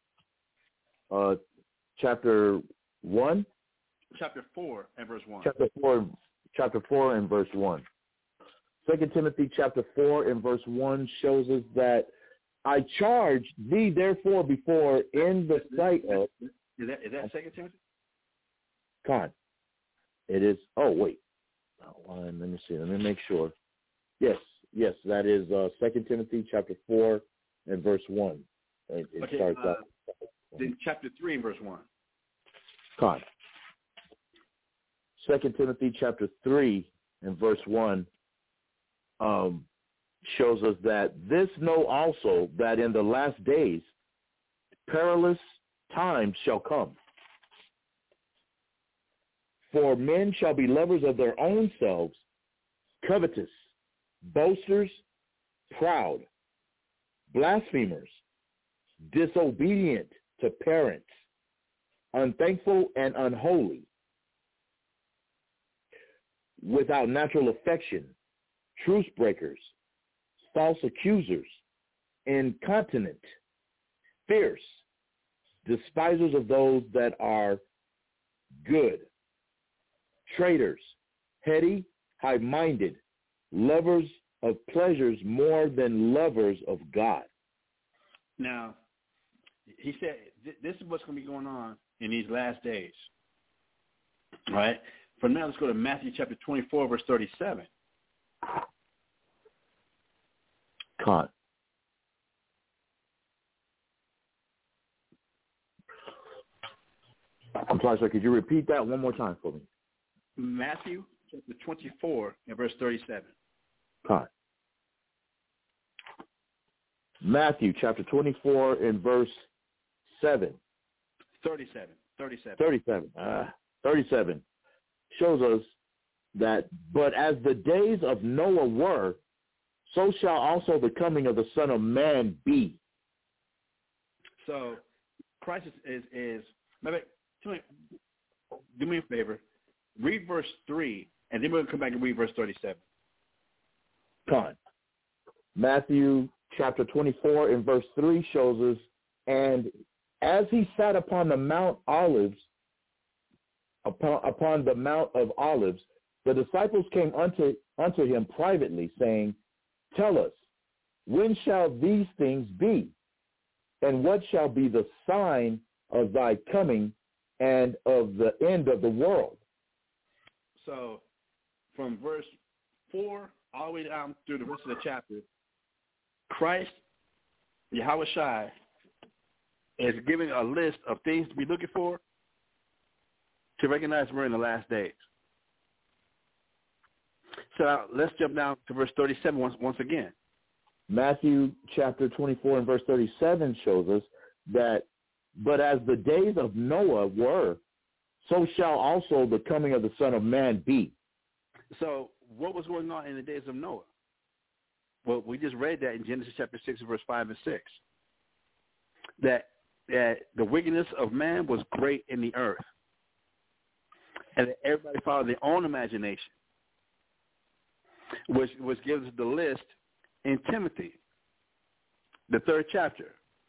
chapter 1? Chapter 4 and verse 1. Chapter 4 and verse 1. 2 Timothy chapter 4 and verse 1 shows us that I charge thee therefore before in the sight of... Is that 2 Timothy? Con. It is... Oh, wait. Let me see. Let me make sure. Yes, that is 2 Timothy chapter 4 and verse 1. It starts out. Then chapter 3 and verse 1. Con. 2 Timothy chapter 3 and verse 1 shows us that this know also that in the last days perilous times shall come. For men shall be lovers of their own selves, covetous, boasters, proud, blasphemers, disobedient to parents, unthankful and unholy, without natural affection, truce breakers, false accusers, incontinent, fierce, despisers of those that are good, traitors, heady, high-minded, lovers of pleasures more than lovers of God. Now, he said this is what's going to be going on in these last days. All right? From now, let's go to Matthew chapter 24, verse 37. Caught. I'm sorry, sir. Could you repeat that one more time for me? Matthew chapter 24 and verse 37. Caught. Matthew chapter 24 and verse 7. 37. 37 shows us that, but as the days of Noah were, so shall also the coming of the Son of Man be. So Christ is do me a favor. Read verse 3, and then we're going to come back and read verse 37. Con. Matthew chapter 24 and verse 3 shows us, and as he sat upon the Mount Olives, upon the Mount of Olives, the disciples came unto him privately, saying, Tell us, when shall these things be? And what shall be the sign of thy coming and of the end of the world? So from verse 4 all the way down through the rest of the chapter, Christ, Yahweh Shai, is giving a list of things to be looking for to recognize we're in the last days. So let's jump down to verse 37 once again. Matthew chapter 24 and verse 37 shows us that, but as the days of Noah were, so shall also the coming of the Son of Man be. So what was going on in the days of Noah? Well, we just read that in Genesis chapter 6, verse 5 and 6, that the wickedness of man was great in the earth, and that everybody followed their own imagination, which gives us the list in Timothy, the 3rd chapter,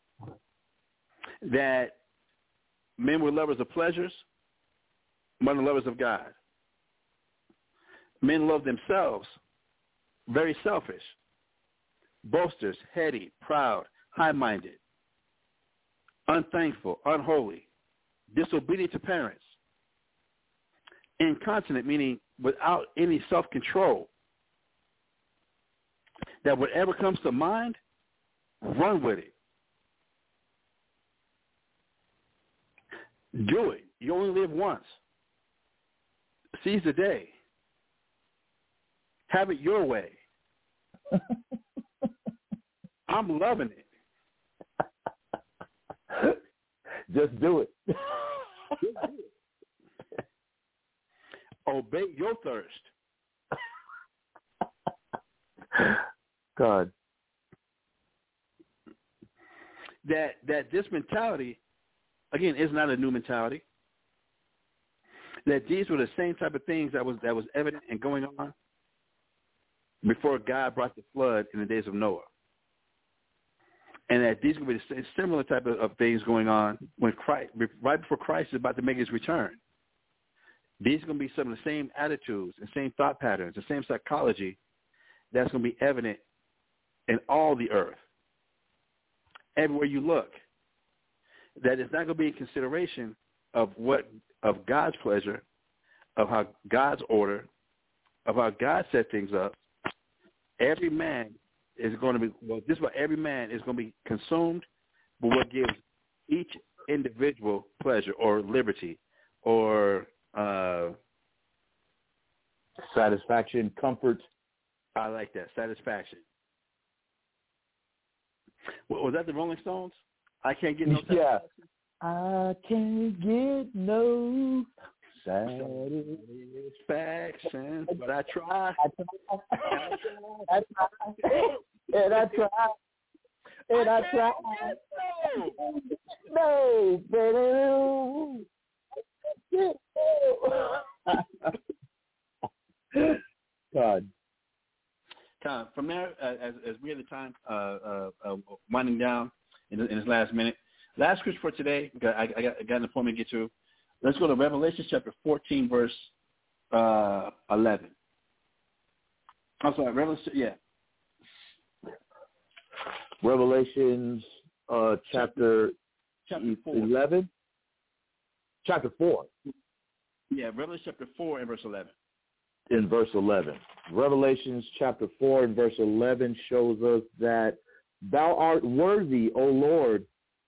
that men were lovers of pleasures, more than lovers of God. Men love themselves, very selfish, boasters, heady, proud, high-minded, unthankful, unholy, disobedient to parents, incontinent, meaning without any self-control, that whatever comes to mind, run with it. Do it. You only live once. Seize the day. Have it your way. I'm loving it. Just do it. Obey your thirst. God. That this mentality, again, is not a new mentality. that these were the same type of things that was evident and going on before God brought the flood in the days of Noah. And that these will be the similar type of things going on when Christ, right before Christ is about to make his return. These are going to be some of the same attitudes and same thought patterns, the same psychology that's going to be evident in all the earth. Everywhere you look, that it's not going to be a consideration of God's pleasure, of how God's order, of how God set things up. Every man is going to be, just about every man is going to be consumed with what gives each individual pleasure or liberty or satisfaction, comfort. I like that, satisfaction. Was that the Rolling Stones? I can't get no satisfaction. Yeah. I can't get no satisfaction, but I try. And I try. No, God. From there, as we have the time winding down in this last minute, last scripture for today, I got an appointment to get to. Let's go to Revelation chapter 14, verse 11. I'm sorry, Revelations chapter 11? Chapter 4. Yeah, Revelation chapter 4 and verse 11. In verse 11. Revelations chapter 4 and verse 11 shows us that thou art worthy, O Lord,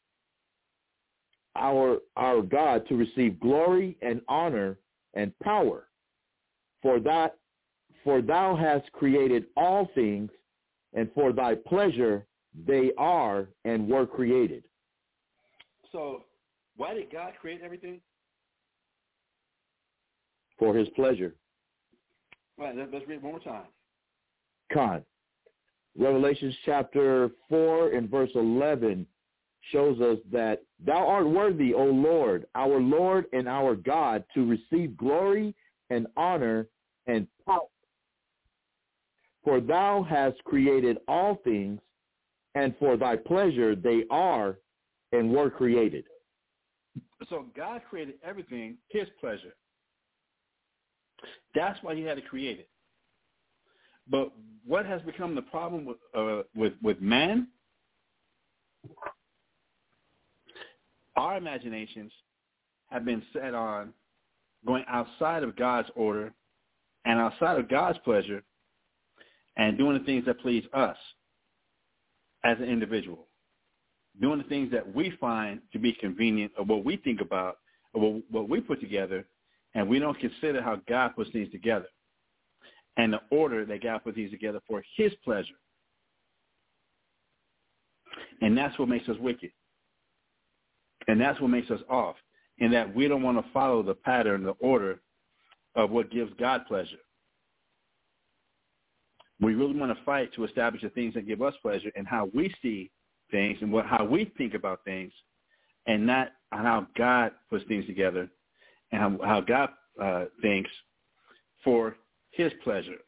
our God, to receive glory and honor and power. For thou hast created all things, and for thy pleasure they are and were created. So why did God create everything? For his pleasure. All right, let's read it one more time. Con. Revelations chapter 4 and verse 11 shows us that thou art worthy, O Lord and our God, to receive glory and honor and power. For thou hast created all things, and for thy pleasure they are and were created. So God created everything, his pleasure. That's why he had to create it. But what has become the problem with man? Our imaginations have been set on going outside of God's order and outside of God's pleasure and doing the things that please us as an individual, doing the things that we find to be convenient or what we think about or what we put together, and we don't consider how God puts things together and the order that God puts things together for his pleasure. And that's what makes us wicked. And that's what makes us off, in that we don't want to follow the pattern, the order of what gives God pleasure. We really want to fight to establish the things that give us pleasure and how we see things and how we think about things, and not how God puts things together and how God thinks for his pleasure.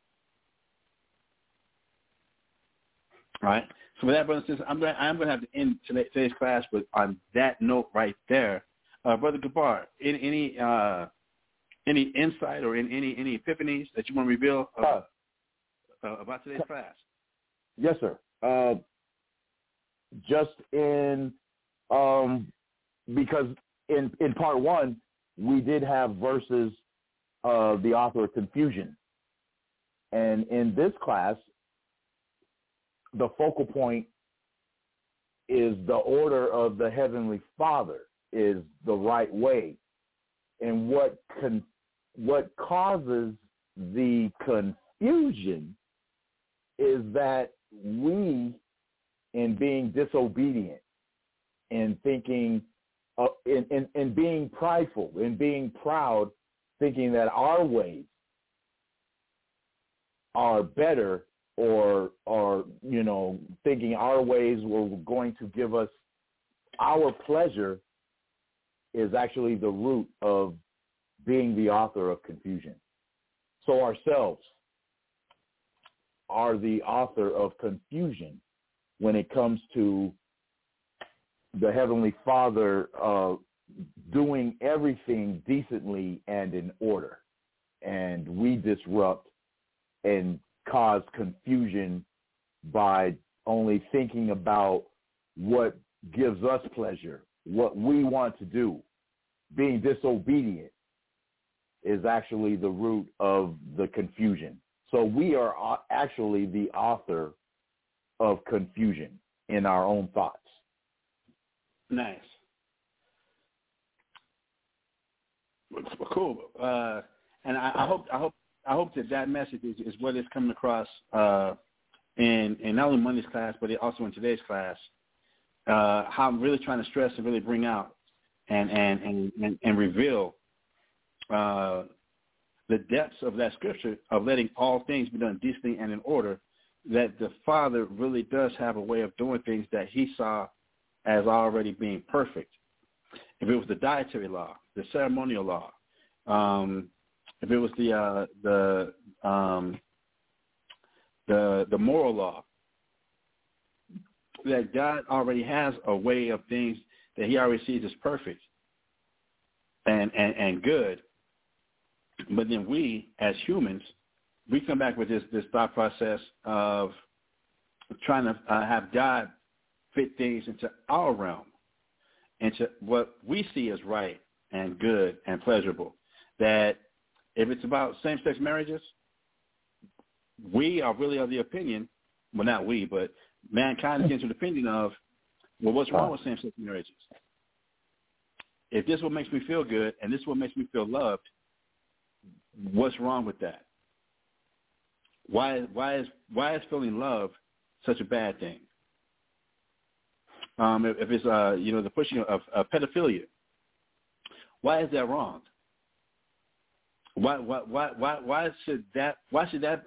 All right? So with that, brothers and sisters, I'm going to have to end today's class on that note right there. Brother Gabar, any insight or any epiphanies that you want to reveal about today's class? Yes, sir. Just in because in part one, we did have verses of the author of confusion. And in this class, the focal point is the order of the Heavenly Father is the right way. And what causes the confusion is that we, in being disobedient, in thinking, in being prideful, in being proud, thinking that our ways are better, or thinking our ways were going to give us our pleasure, is actually the root of being the author of confusion. So ourselves are the author of confusion when it comes to the Heavenly Father doing everything decently and in order. And we disrupt and cause confusion by only thinking about what gives us pleasure, what we want to do. Being disobedient is actually the root of the confusion. So we are actually the author of confusion in our own thoughts. Nice. Cool. And I hope that message is what is coming across in not only Monday's class, but also in today's class. How I'm really trying to stress and really bring out and reveal the depths of that scripture of letting all things be done decently and in order, that the Father really does have a way of doing things that he saw as already being perfect. If it was the dietary law, the ceremonial law, if it was the moral law, that God already has a way of things that he already sees as perfect and good. But then we, as humans, we come back with this thought process of trying to have God fit things into our realm, into what we see as right and good and pleasurable. That if it's about same-sex marriages, we are really of the opinion, well, not we, but mankind is into the opinion of, well, what's wrong with same-sex marriages? If this is what makes me feel good and this is what makes me feel loved, what's wrong with that? Why is feeling love such a bad thing? If it's the pushing of pedophilia, why is that wrong? Why should that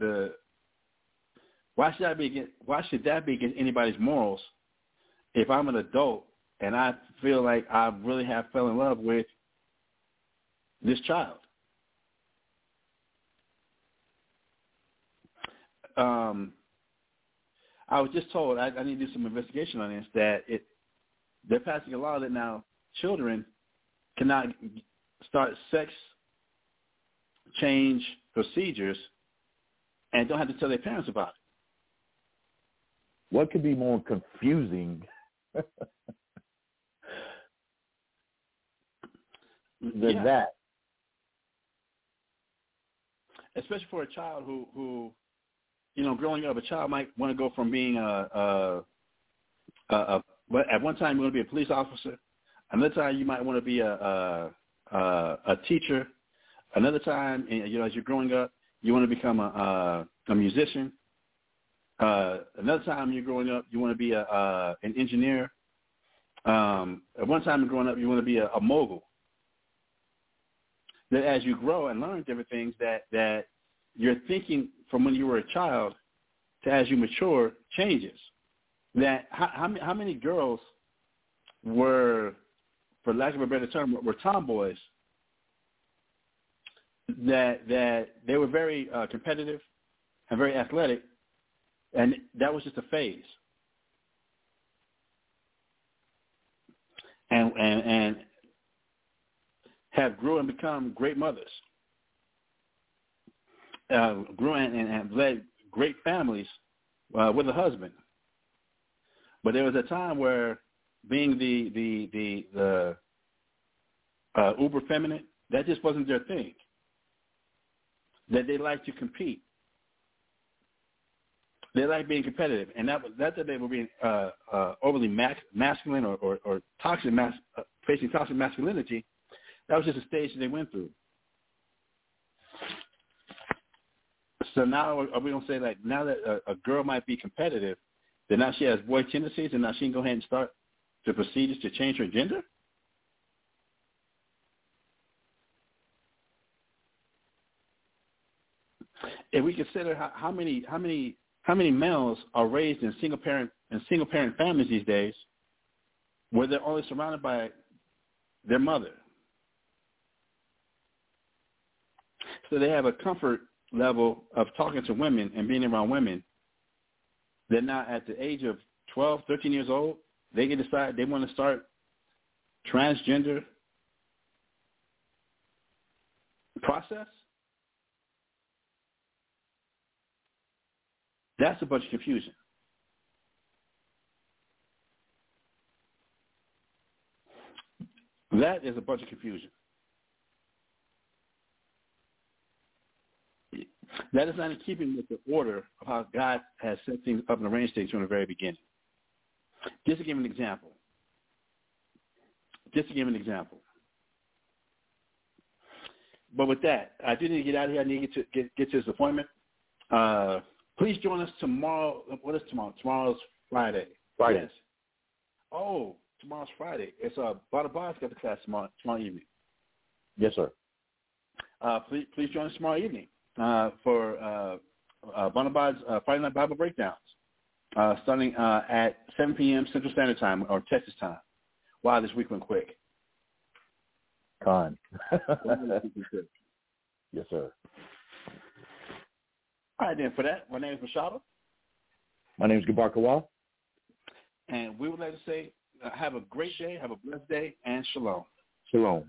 be against anybody's morals? If I'm an adult and I feel like I really have fell in love with this child. I was just told I need to do some investigation on this, that they're passing a law that now children cannot start sex change procedures and don't have to tell their parents about it. What could be more confusing than that? Especially for a child who growing up, a child might want to go from being at one time you want to be a police officer, another time you might want to be a teacher, another time, as you're growing up, you want to become a musician. Another time you're growing up, you want to be an engineer. At one time you're growing up, you want to be a mogul. That as you grow and learn different things, that your thinking from when you were a child to as you mature changes. That how many girls were, for lack of a better term, were tomboys? That they were very competitive and very athletic, and that was just a phase. And have grew and become great mothers. Grew and led great families with a husband. But there was a time where being the uber feminine, that just wasn't their thing. That they liked to compete. They liked being competitive, and that they were being overly masculine or toxic, facing toxic masculinity. That was just a stage that they went through. So now are we going to say, like, now that a girl might be competitive, then now she has boy tendencies, and now she can go ahead and start the procedures to change her gender? If we consider how many males are raised in single parent families these days, where they're only surrounded by their mother, So they have a comfort level of talking to women and being around women. They're now at the age of 12, 13 years old. They can decide they want to start transgender process. That's a bunch of confusion. That is a bunch of confusion. That is not in keeping with the order of how God has set things up and arranged things from the very beginning. Just to give an example. But with that, I do need to get out of here. I need to get to this appointment. Please join us tomorrow. What is tomorrow? Tomorrow's Friday. Friday. Yes. Oh, tomorrow's Friday. It's Bonabon's got the class tomorrow evening. Yes, sir. Please join us tomorrow evening for Bonabon's Friday Night Bible Breakdowns, starting at 7 p.m. Central Standard Time or Texas time. Wow, this week went quick. Con. Yes, sir. All right, then, for that, my name is Mashaba. My name is Gabar Kawal. And we would like to say have a great day, have a blessed day, and shalom. Shalom.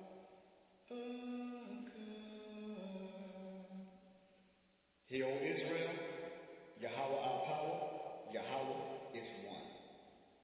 Hear, O Israel.